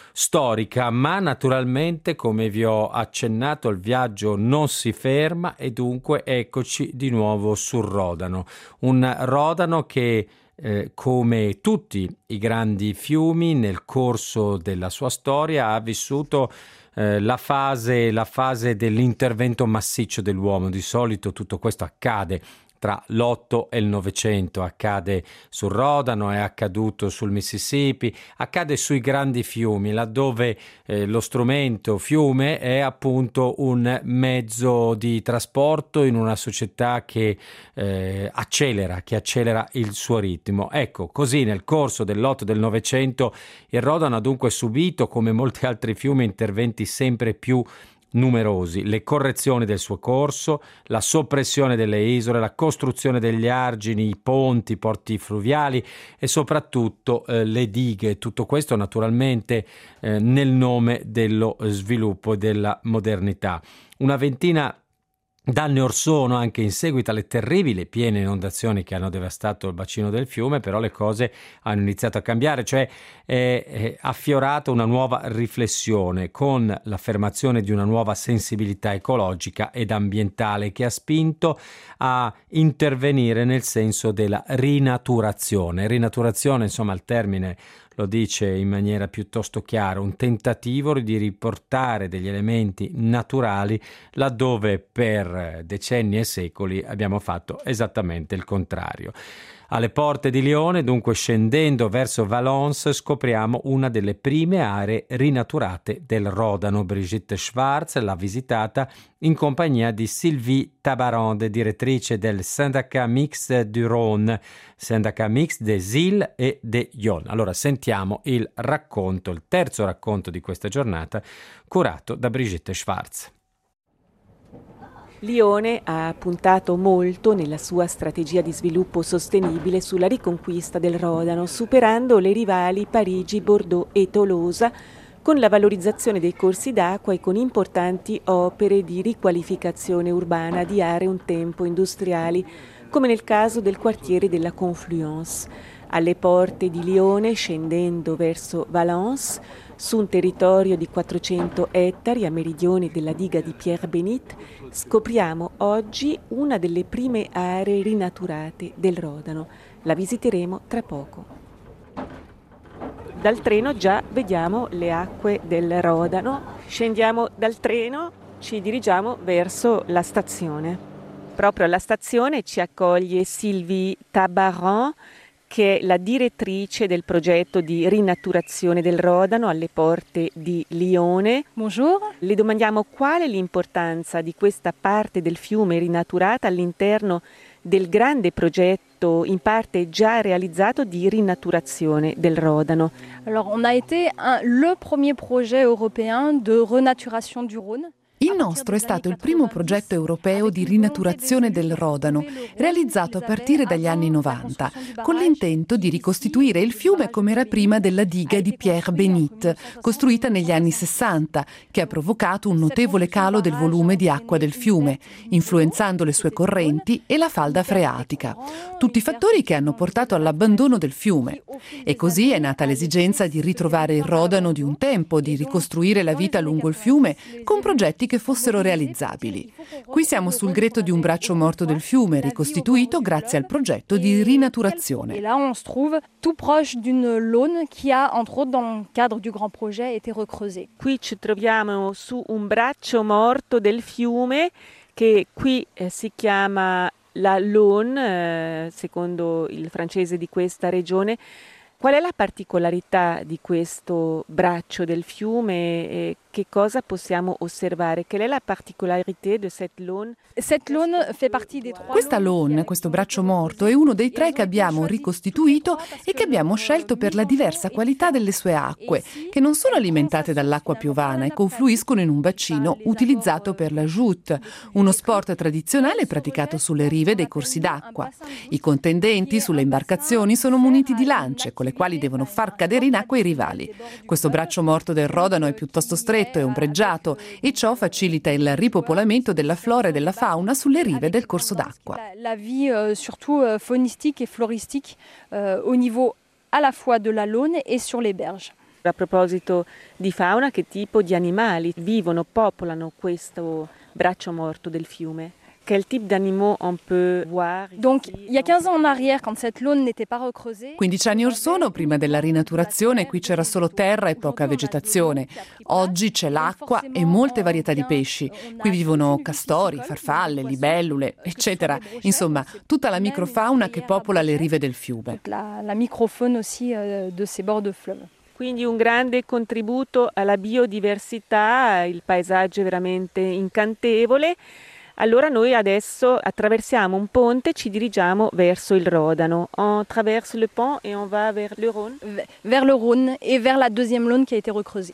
storica, ma naturalmente, come vi ho accennato, il viaggio non si ferma e dunque eccoci di nuovo sul Rodano. Un Rodano che Eh, come tutti i grandi fiumi nel corso della sua storia ha vissuto eh, la fase, la fase dell'intervento massiccio dell'uomo. Di solito tutto questo accade tra l'Otto e il Novecento, accade sul Rodano, è accaduto sul Mississippi, accade sui grandi fiumi, laddove eh, lo strumento fiume è appunto un mezzo di trasporto in una società che eh, accelera, che accelera il suo ritmo. Ecco, così nel corso dell'Otto e del Novecento il Rodano ha dunque subito, come molti altri fiumi, interventi sempre più numerosi, le correzioni del suo corso, la soppressione delle isole, la costruzione degli argini, i ponti, i porti fluviali e soprattutto eh, le dighe. Tutto questo naturalmente eh, nel nome dello sviluppo e della modernità. Una ventina d'anni or sono, anche in seguito alle terribili piene inondazioni che hanno devastato il bacino del fiume, però le cose hanno iniziato a cambiare, cioè è, è affiorata una nuova riflessione con l'affermazione di una nuova sensibilità ecologica ed ambientale che ha spinto a intervenire nel senso della rinaturazione. Rinaturazione, insomma, il termine lo dice in maniera piuttosto chiara, un tentativo di riportare degli elementi naturali laddove per decenni e secoli abbiamo fatto esattamente il contrario. Alle porte di Lione, dunque scendendo verso Valence, scopriamo una delle prime aree rinaturate del Rodano. Brigitte Schwartz l'ha visitata in compagnia di Sylvie Tabarand, direttrice del Syndicat Mixte du Rhône, Syndicat Mixte des Îles et des Yonne. Allora sentiamo il racconto, il terzo racconto di questa giornata, curato da Brigitte Schwartz. Lione ha puntato molto nella sua strategia di sviluppo sostenibile sulla riconquista del Rodano, superando le rivali Parigi, Bordeaux e Tolosa, con la valorizzazione dei corsi d'acqua e con importanti opere di riqualificazione urbana di aree un tempo industriali, come nel caso del quartiere della Confluence. Alle porte di Lione, scendendo verso Valence, su un territorio di quattrocento ettari a meridione della diga di Pierre-Bénite, scopriamo oggi una delle prime aree rinaturate del Rodano. La visiteremo tra poco. Dal treno già vediamo le acque del Rodano. Scendiamo dal treno, ci dirigiamo verso la stazione. Proprio alla stazione ci accoglie Sylvie Tabarand, che è la direttrice del progetto di rinaturazione del Rodano alle porte di Lione. Bonjour. Le domandiamo qual è l'importanza di questa parte del fiume rinaturata all'interno del grande progetto, in parte già realizzato, di rinaturazione del Rodano. Alors, on a été un, le premier projet européen de renaturation du Rhône. Il nostro è stato il primo progetto europeo di rinaturazione del Rodano, realizzato a partire dagli anni novanta, con l'intento di ricostituire il fiume come era prima della diga di Pierre-Bénite, costruita negli anni sessanta, che ha provocato un notevole calo del volume di acqua del fiume, influenzando le sue correnti e la falda freatica. Tutti fattori che hanno portato all'abbandono del fiume. E così è nata l'esigenza di ritrovare il Rodano di un tempo, di ricostruire la vita lungo il fiume con progetti che fossero realizzabili. Qui siamo sul gretto di un braccio morto del fiume, ricostituito grazie al progetto di rinaturazione. Et là on se trouve tout proche d'une laune qui a, entre autres, dans le cadre du grand projet, été recreusée. Qui ci troviamo su un braccio morto del fiume che qui eh, si chiama la Laune, eh, secondo il francese di questa regione. Qual è la particolarità di questo braccio del fiume e che cosa possiamo osservare? Qual è la particolarità di cette laune? Cette laune fait partie des trois. Questa laune, questo braccio morto, è uno dei tre che abbiamo ricostituito e che abbiamo scelto per la diversa qualità delle sue acque, che non sono alimentate dall'acqua piovana e confluiscono in un bacino utilizzato per la joute, uno sport tradizionale praticato sulle rive dei corsi d'acqua. I contendenti sulle imbarcazioni sono muniti di lance, con le quali devono far cadere in acqua i rivali. Questo braccio morto del Rodano è piuttosto stretto e ombreggiato e ciò facilita il ripopolamento della flora e della fauna sulle rive del corso d'acqua. La vie euh, surtout euh, faunistique et floristique euh, au niveau à la fois de la Laune et sur les berges. A proposito di fauna, che tipo di animali vivono, popolano questo braccio morto del fiume? Quel type d'animaux on peut voir? Donc, il y a quinze ans en arrière, quand cette laune n'était pas recreusée, quindici anni or sono, prima della rinaturazione, qui c'era solo terra e poca vegetazione. Oggi c'è l'acqua e molte varietà di pesci. Qui vivono castori, farfalle, libellule, eccetera. Insomma, tutta la microfauna che popola le rive del fiume. La, la microfaune aussi euh, de ces bords de fleuve. Quindi un grande contributo alla biodiversità, il paesaggio è veramente incantevole. Allora noi adesso attraversiamo un ponte e ci dirigiamo verso il Rodano. On traverse le pont et on va vers le Rhône. Vers le Rhône et vers la deuxième Laune qui a été recreusée.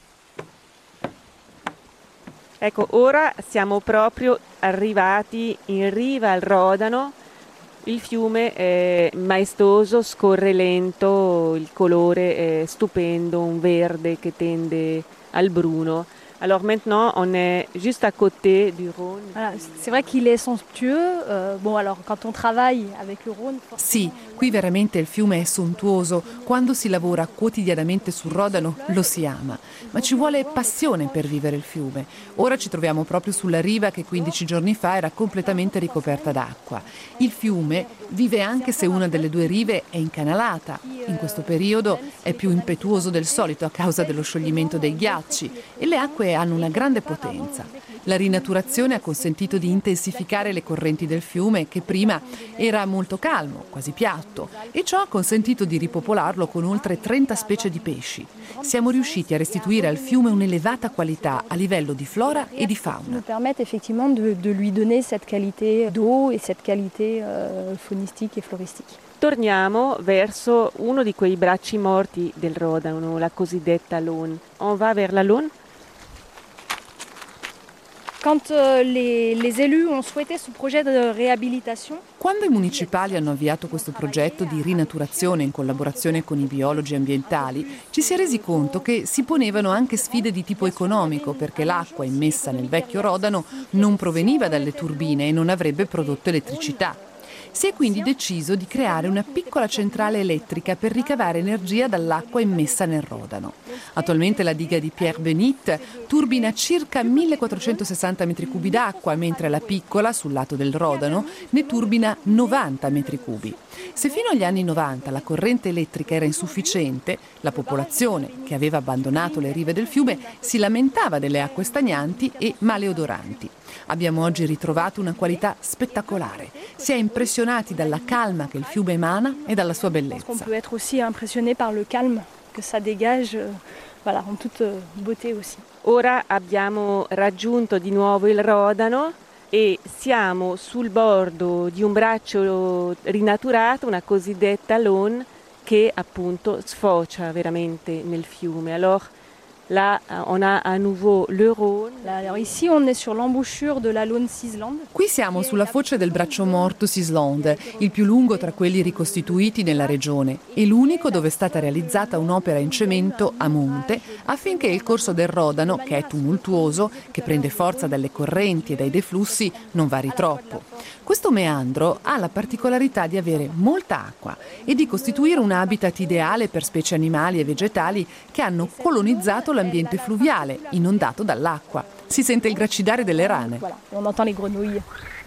Ecco, ora siamo proprio arrivati in riva al Rodano. Il fiume è maestoso, scorre lento, il colore è stupendo, un verde che tende al bruno. Alors maintenant, on est juste à côté du Rhône. Voilà, c'est vrai qu'il est somptueux. Euh, bon, alors quand on travaille avec le Rhône... Sì, qui veramente il fiume è sontuoso. Quando si lavora quotidianamente sul Rodano lo si ama, ma ci vuole passione per vivere il fiume. Ora ci troviamo proprio sulla riva che quindici giorni fa era completamente ricoperta d'acqua. Il fiume vive anche se una delle due rive è incanalata. In questo periodo è più impetuoso del solito a causa dello scioglimento dei ghiacci e le acque hanno una grande potenza. La rinaturazione ha consentito di intensificare le correnti del fiume che prima era molto calmo, quasi piatto, e ciò ha consentito di ripopolarlo con oltre trenta specie di pesci. Siamo riusciti a restituire al fiume un'elevata qualità a livello di flora e di fauna. Nous permettent effectivement de, de lui donner cette qualité d'eau et cette qualité euh, faunistique et floristique. Torniamo verso uno di quei bracci morti del Rodano, la cosiddetta Laune. On va vers la Laune? Quand euh, les, les élus ont souhaité ce projet de réhabilitation, quando i municipali hanno avviato questo progetto di rinaturazione in collaborazione con i biologi ambientali, ci si è resi conto che si ponevano anche sfide di tipo economico, perché l'acqua immessa nel vecchio Rodano non proveniva dalle turbine e non avrebbe prodotto elettricità. Si è quindi deciso di creare una piccola centrale elettrica per ricavare energia dall'acqua immessa nel Rodano. Attualmente la diga di Pierre Bénite turbina circa millequattrocentosessanta metri cubi d'acqua, mentre la piccola, sul lato del Rodano, ne turbina novanta metri cubi. Se fino agli anni novanta la corrente elettrica era insufficiente, la popolazione, che aveva abbandonato le rive del fiume, si lamentava delle acque stagnanti e maleodoranti. Abbiamo oggi ritrovato una qualità spettacolare. Si è impressionati dalla calma che il fiume emana e dalla sua bellezza. On peut être aussi impressionné par le calme que ça dégage, euh, voilà, en toute beauté aussi. Ora abbiamo raggiunto di nuovo il Rodano e siamo sul bordo di un braccio rinaturato, una cosiddetta Laune, che appunto sfocia veramente nel fiume. Alors, là, on a à nouveau le Rhône. Alors ici, on est sur l'embouchure de la Laune Sislande. Qui siamo sulla foce del braccio morto Sislande, il più lungo tra quelli ricostituiti nella regione e l'unico dove è stata realizzata un'opera in cemento a monte affinché il corso del Rodano, che è tumultuoso, che prende forza dalle correnti e dai deflussi, non vari troppo. Questo meandro ha la particolarità di avere molta acqua e di costituire un habitat ideale per specie animali e vegetali che hanno colonizzato l'ambiente fluviale, inondato dall'acqua. Si sente il gracidare delle rane. Voilà, on entend les grenouilles.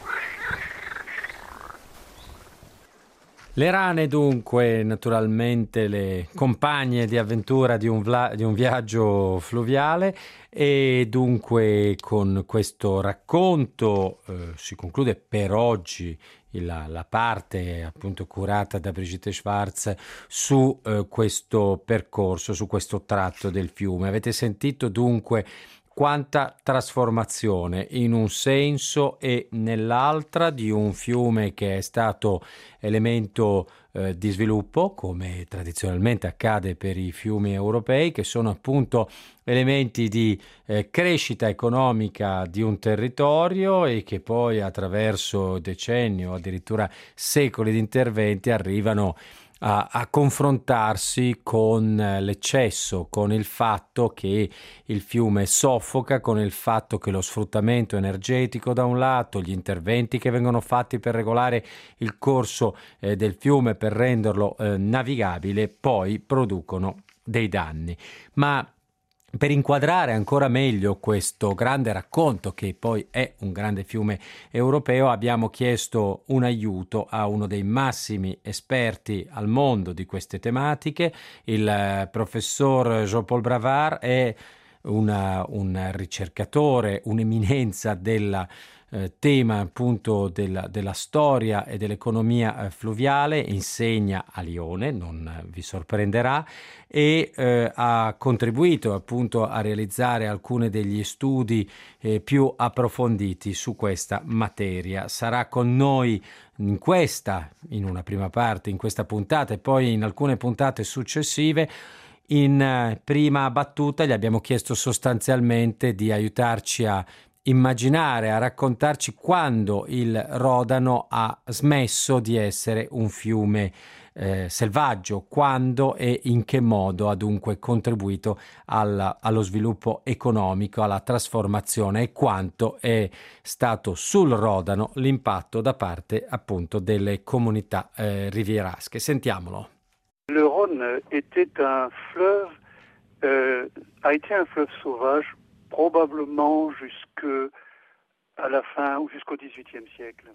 Le rane dunque, naturalmente le compagne di avventura di un, vla- di un viaggio fluviale, e dunque con questo racconto eh, si conclude per oggi la, la parte appunto curata da Brigitte Schwarz su eh, questo percorso, su questo tratto del fiume. Avete sentito dunque quanta trasformazione in un senso e nell'altra di un fiume che è stato elemento eh, di sviluppo, come tradizionalmente accade per i fiumi europei, che sono appunto elementi di eh, crescita economica di un territorio e che poi attraverso decenni o addirittura secoli di interventi arrivano A, a confrontarsi con l'eccesso, con il fatto che il fiume soffoca, con il fatto che lo sfruttamento energetico da un lato, gli interventi che vengono fatti per regolare il corso eh, del fiume, per renderlo eh, navigabile, poi producono dei danni. Ma per inquadrare ancora meglio questo grande racconto, che poi è un grande fiume europeo, abbiamo chiesto un aiuto a uno dei massimi esperti al mondo di queste tematiche. Il professor Jean-Paul Bravard è una, un ricercatore, un'eminenza del eh, tema appunto della, della storia e dell'economia eh, fluviale, insegna a Lione, non eh, vi sorprenderà, e eh, ha contribuito appunto a realizzare alcuni degli studi eh, più approfonditi su questa materia. Sarà con noi in questa, in una prima parte, in questa puntata e poi in alcune puntate successive. In eh, prima battuta gli abbiamo chiesto sostanzialmente di aiutarci a immaginare, a raccontarci quando il Rodano ha smesso di essere un fiume eh, selvaggio, quando e in che modo ha dunque contribuito al, allo sviluppo economico, alla trasformazione, e quanto è stato sul Rodano l'impatto da parte appunto delle comunità eh, rivierasche. Sentiamolo. Le Rhône était un fleuve, euh, a été un fleuve sauvage probablement jusque à la fin ou jusqu'au dix-huitième siècle.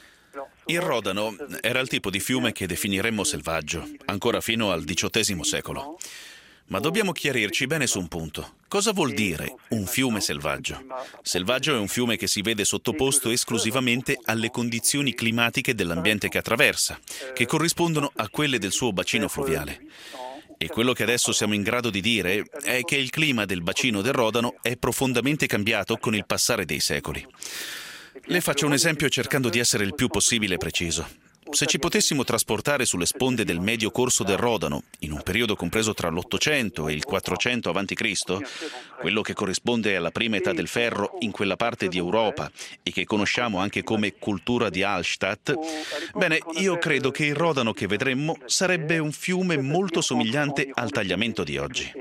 Il Rodano era il tipo di fiume che definiremmo selvaggio, ancora fino al diciottesimo secolo. Ma dobbiamo chiarirci bene su un punto. Cosa vuol dire un fiume selvaggio? Selvaggio è un fiume che si vede sottoposto esclusivamente alle condizioni climatiche dell'ambiente che attraversa, che corrispondono a quelle del suo bacino fluviale. E quello che adesso siamo in grado di dire è che il clima del bacino del Rodano è profondamente cambiato con il passare dei secoli. Le faccio un esempio cercando di essere il più possibile preciso. Se ci potessimo trasportare sulle sponde del medio corso del Rodano, in un periodo compreso tra l'Ottocento e il quattrocento avanti Cristo, quello che corrisponde alla prima età del ferro in quella parte di Europa e che conosciamo anche come cultura di Hallstatt, bene, io credo che il Rodano che vedremmo sarebbe un fiume molto somigliante al tagliamento di oggi.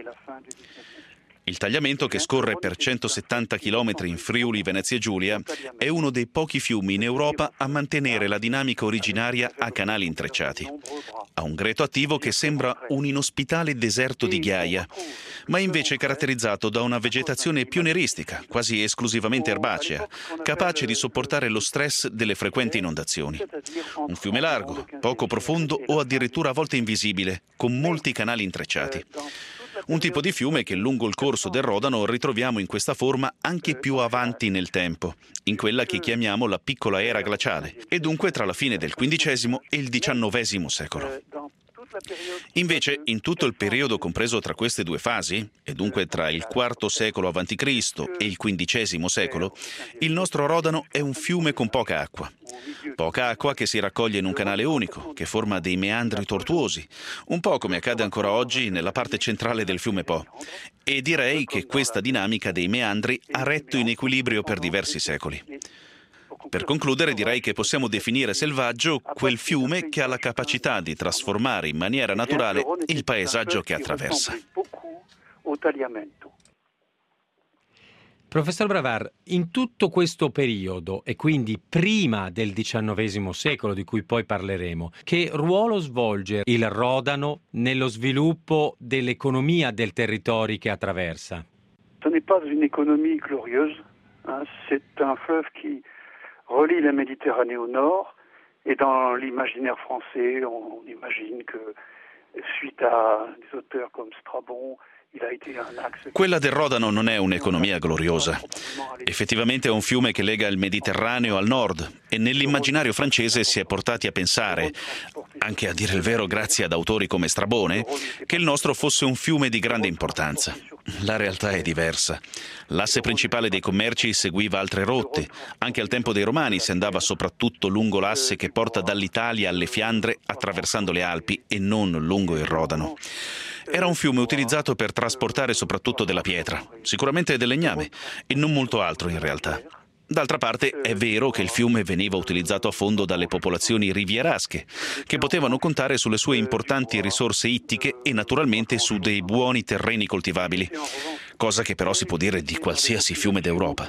Il tagliamento, che scorre per centosettanta chilometri in Friuli, Venezia Giulia, è uno dei pochi fiumi in Europa a mantenere la dinamica originaria a canali intrecciati. Ha un greto attivo che sembra un inospitale deserto di ghiaia, ma invece caratterizzato da una vegetazione pionieristica, quasi esclusivamente erbacea, capace di sopportare lo stress delle frequenti inondazioni. Un fiume largo, poco profondo o addirittura a volte invisibile, con molti canali intrecciati. Un tipo di fiume che lungo il corso del Rodano ritroviamo in questa forma anche più avanti nel tempo, in quella che chiamiamo la piccola era glaciale, e dunque tra la fine del quindicesimo e il diciannovesimo secolo. Invece, in tutto il periodo compreso tra queste due fasi, e dunque tra il quarto secolo avanti Cristo e il quindicesimo secolo, il nostro Rodano è un fiume con poca acqua. Poca acqua che si raccoglie in un canale unico, che forma dei meandri tortuosi, un po' come accade ancora oggi nella parte centrale del fiume Po. E direi che questa dinamica dei meandri ha retto in equilibrio per diversi secoli. Per concludere, direi che possiamo definire selvaggio quel fiume che ha la capacità di trasformare in maniera naturale il paesaggio che attraversa. Professor Bravard, in tutto questo periodo, e quindi prima del diciannovesimo secolo, di cui poi parleremo, che ruolo svolge il Rodano nello sviluppo dell'economia del territorio che attraversa? Ce n'est pas une économie glorieuse, hein, c'est un fleuve qui relie la Méditerranée au nord, et dans l'imaginaire français, on imagine que suite à des auteurs comme Strabon, quella del Rodano non è un'economia gloriosa. Effettivamente è un fiume che lega il Mediterraneo al nord e nell'immaginario francese si è portati a pensare, anche a dire il vero grazie ad autori come Strabone, che il nostro fosse un fiume di grande importanza. La realtà è diversa. L'asse principale dei commerci seguiva altre rotte. Anche al tempo dei Romani si andava soprattutto lungo l'asse che porta dall'Italia alle Fiandre attraversando le Alpi e non lungo il Rodano. Era un fiume utilizzato per trasportare soprattutto della pietra, sicuramente del legname, e non molto altro in realtà. D'altra parte è vero che il fiume veniva utilizzato a fondo dalle popolazioni rivierasche, che potevano contare sulle sue importanti risorse ittiche e naturalmente su dei buoni terreni coltivabili, cosa che però si può dire di qualsiasi fiume d'Europa.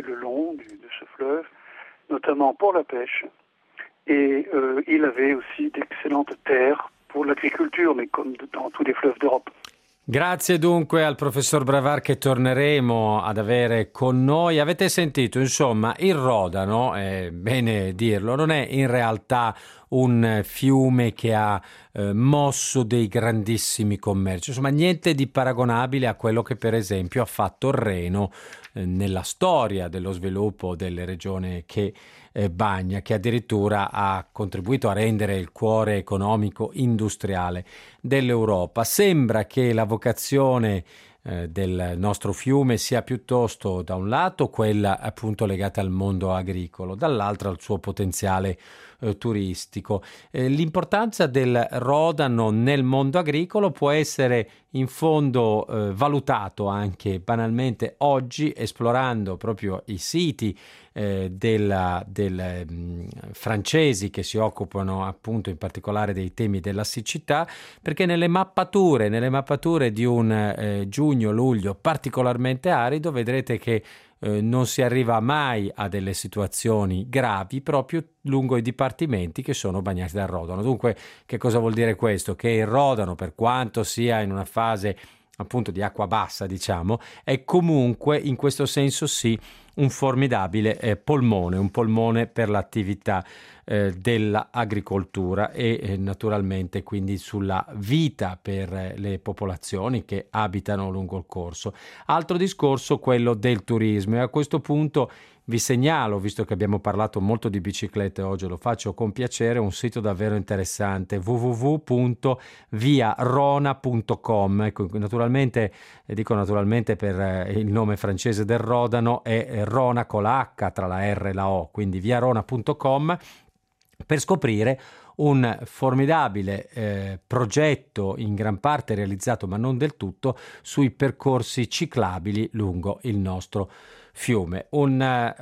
Notamment pour la pêche, et euh, il avait aussi d'excellentes terres pour l'agriculture, mais comme dans tous les fleuves d'Europe. Grazie dunque al professor Bravar che torneremo ad avere con noi. Avete sentito, insomma, il Rodano, è bene dirlo, non è in realtà un fiume che ha eh, mosso dei grandissimi commerci, insomma niente di paragonabile a quello che per esempio ha fatto il Reno eh, nella storia dello sviluppo delle regioni che eh, bagna, che addirittura ha contribuito a rendere il cuore economico industriale dell'Europa. Sembra che la vocazione eh, del nostro fiume sia piuttosto da un lato quella appunto legata al mondo agricolo, dall'altro al suo potenziale eh, turistico. Eh, l'importanza del Rodano nel mondo agricolo può essere in fondo eh, valutato anche banalmente oggi, esplorando proprio i siti eh, della, del, mh, francesi che si occupano appunto in particolare dei temi della siccità, perché nelle mappature, nelle mappature di un eh, giugno-luglio particolarmente arido vedrete che Eh, non si arriva mai a delle situazioni gravi proprio lungo i dipartimenti che sono bagnati dal Rodano. Dunque, che cosa vuol dire questo? Che il Rodano, per quanto sia in una fase appunto di acqua bassa, diciamo, è comunque in questo senso sì un formidabile eh, polmone, un polmone per l'attività eh, dell'agricoltura e eh, naturalmente quindi sulla vita per eh, le popolazioni che abitano lungo il corso. Altro discorso, quello del turismo, e a questo punto vi segnalo, visto che abbiamo parlato molto di biciclette oggi, lo faccio con piacere, un sito davvero interessante, w w w punto via rona punto com. Ecco, naturalmente, eh, dico naturalmente per eh, il nome francese del Rodano è eh, Rona con la H tra la R e la O, quindi via rona punto com, per scoprire un formidabile eh, progetto in gran parte realizzato, ma non del tutto, sui percorsi ciclabili lungo il nostro fiume. Un,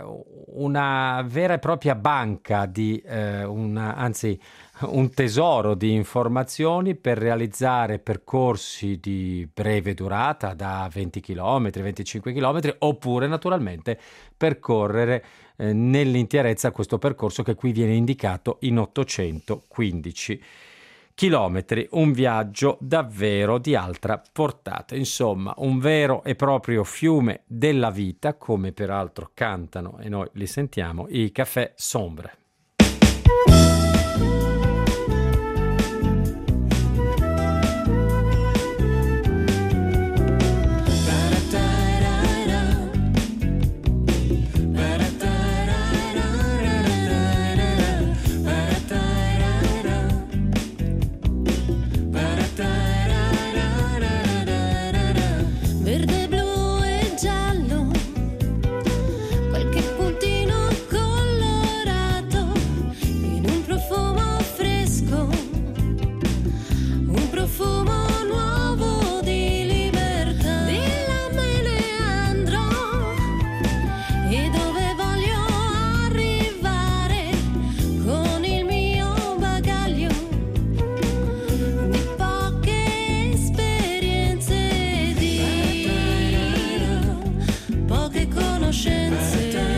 una vera e propria banca di, eh, una, anzi un tesoro di informazioni per realizzare percorsi di breve durata da venti chilometri, venticinque chilometri, oppure naturalmente percorrere eh, nell'interezza questo percorso che qui viene indicato in ottocentoquindici chilometri, un viaggio davvero di altra portata. Insomma, un vero e proprio fiume della vita, come peraltro cantano, e noi li sentiamo, i Café Sombre. Verde, blu e giallo, qualche puntino colorato, in un profumo fresco, un profumo nuovo di libertà. Di là me ne andrò e dove voglio arrivare con il mio bagaglio di poche esperienze, poche conoscenze.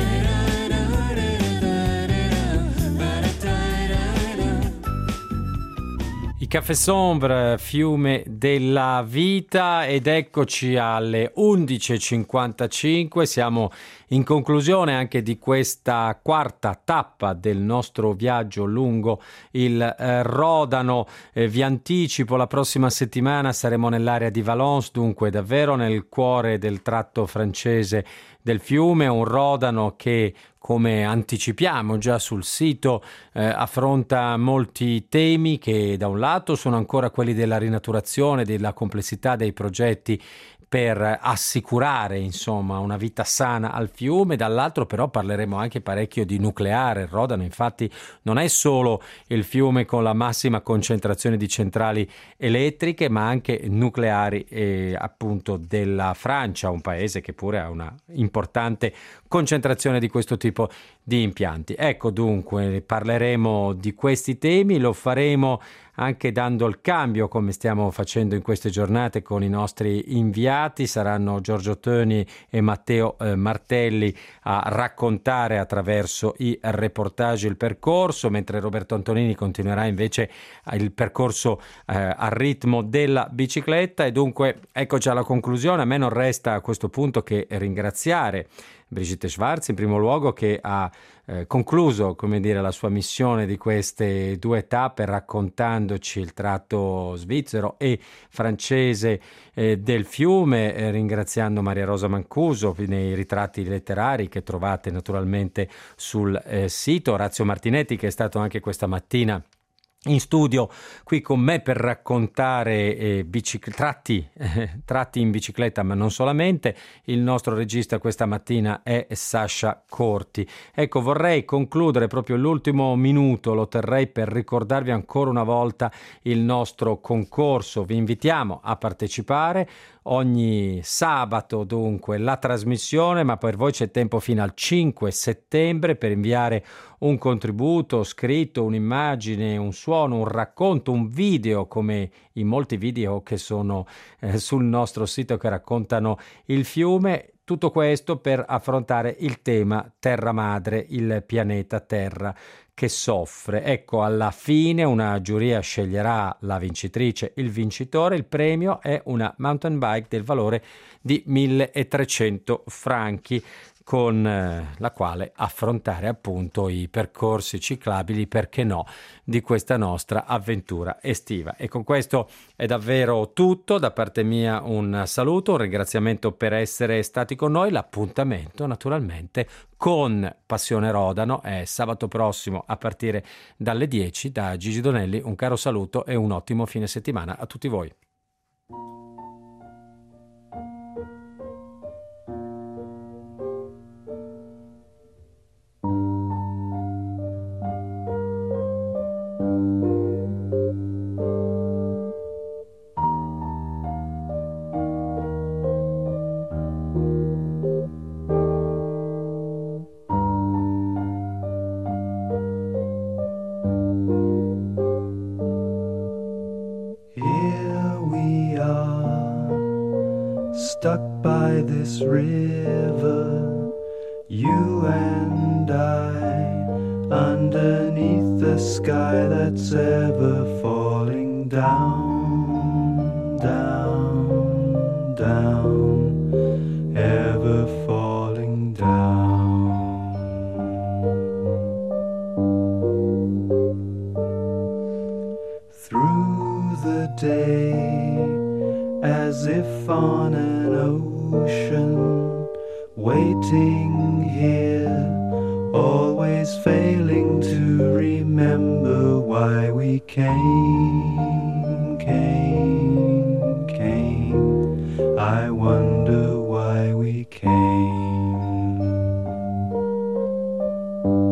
I Café Sombre, fiume della vita, ed eccoci alle undici e cinquantacinque, siamo in conclusione anche di questa quarta tappa del nostro viaggio lungo il eh, Rodano. Eh, vi anticipo, la prossima settimana saremo nell'area di Valence, dunque davvero nel cuore del tratto francese del fiume, un Rodano che, come anticipiamo già sul sito, eh, affronta molti temi che da un lato sono ancora quelli della rinaturazione, della complessità dei progetti per assicurare insomma una vita sana al fiume, dall'altro però parleremo anche parecchio di nucleare. Il Rodano infatti non è solo il fiume con la massima concentrazione di centrali elettriche, ma anche nucleari eh, appunto della Francia, un paese che pure ha una importante concentrazione di questo tipo di impianti. Ecco, dunque parleremo di questi temi, lo faremo anche dando il cambio, come stiamo facendo in queste giornate con i nostri inviati. Saranno Giorgio Töni e Matteo eh, Martelli a raccontare attraverso i reportage il percorso, mentre Roberto Antonini continuerà invece il percorso eh, al ritmo della bicicletta. E dunque eccoci alla conclusione. A me non resta a questo punto che ringraziare Brigitte Schwarz in primo luogo, che ha eh, concluso, come dire, la sua missione di queste due tappe raccontandoci il tratto svizzero e francese eh, del fiume, eh, ringraziando Maria Rosa Mancuso nei ritratti letterari che trovate naturalmente sul eh, sito, Orazio Martinetti, che è stato anche questa mattina in studio qui con me per raccontare eh, bicic- tratti, eh, tratti in bicicletta, ma non solamente. Il nostro regista questa mattina è Sasha Corti. Ecco, vorrei concludere proprio l'ultimo minuto, lo terrei per ricordarvi ancora una volta il nostro concorso. Vi invitiamo a partecipare ogni sabato, dunque la trasmissione, ma per voi c'è tempo fino al cinque settembre per inviare un contributo scritto, un'immagine, un suono, un racconto, un video, come i molti video che sono eh, sul nostro sito che raccontano il fiume. Tutto questo per affrontare il tema Terra Madre, il pianeta Terra che soffre. Ecco, alla fine una giuria sceglierà la vincitrice, il vincitore. Il premio è una mountain bike del valore di milletrecento franchi, con eh, la quale affrontare appunto i percorsi ciclabili, perché no, di questa nostra avventura estiva. E con questo è davvero tutto. Da parte mia un saluto, un ringraziamento per essere stati con noi. L'appuntamento naturalmente con Passione Rodano è sabato prossimo a partire dalle dieci. Da Gigi Donelli un caro saluto e un ottimo fine settimana a tutti voi. Stuck by this river, you and I, underneath the sky that's ever falling down, down, down, ever falling down. Through the day, as if on an ocean, waiting here, always failing to remember why we came, came, came. I wonder why we came.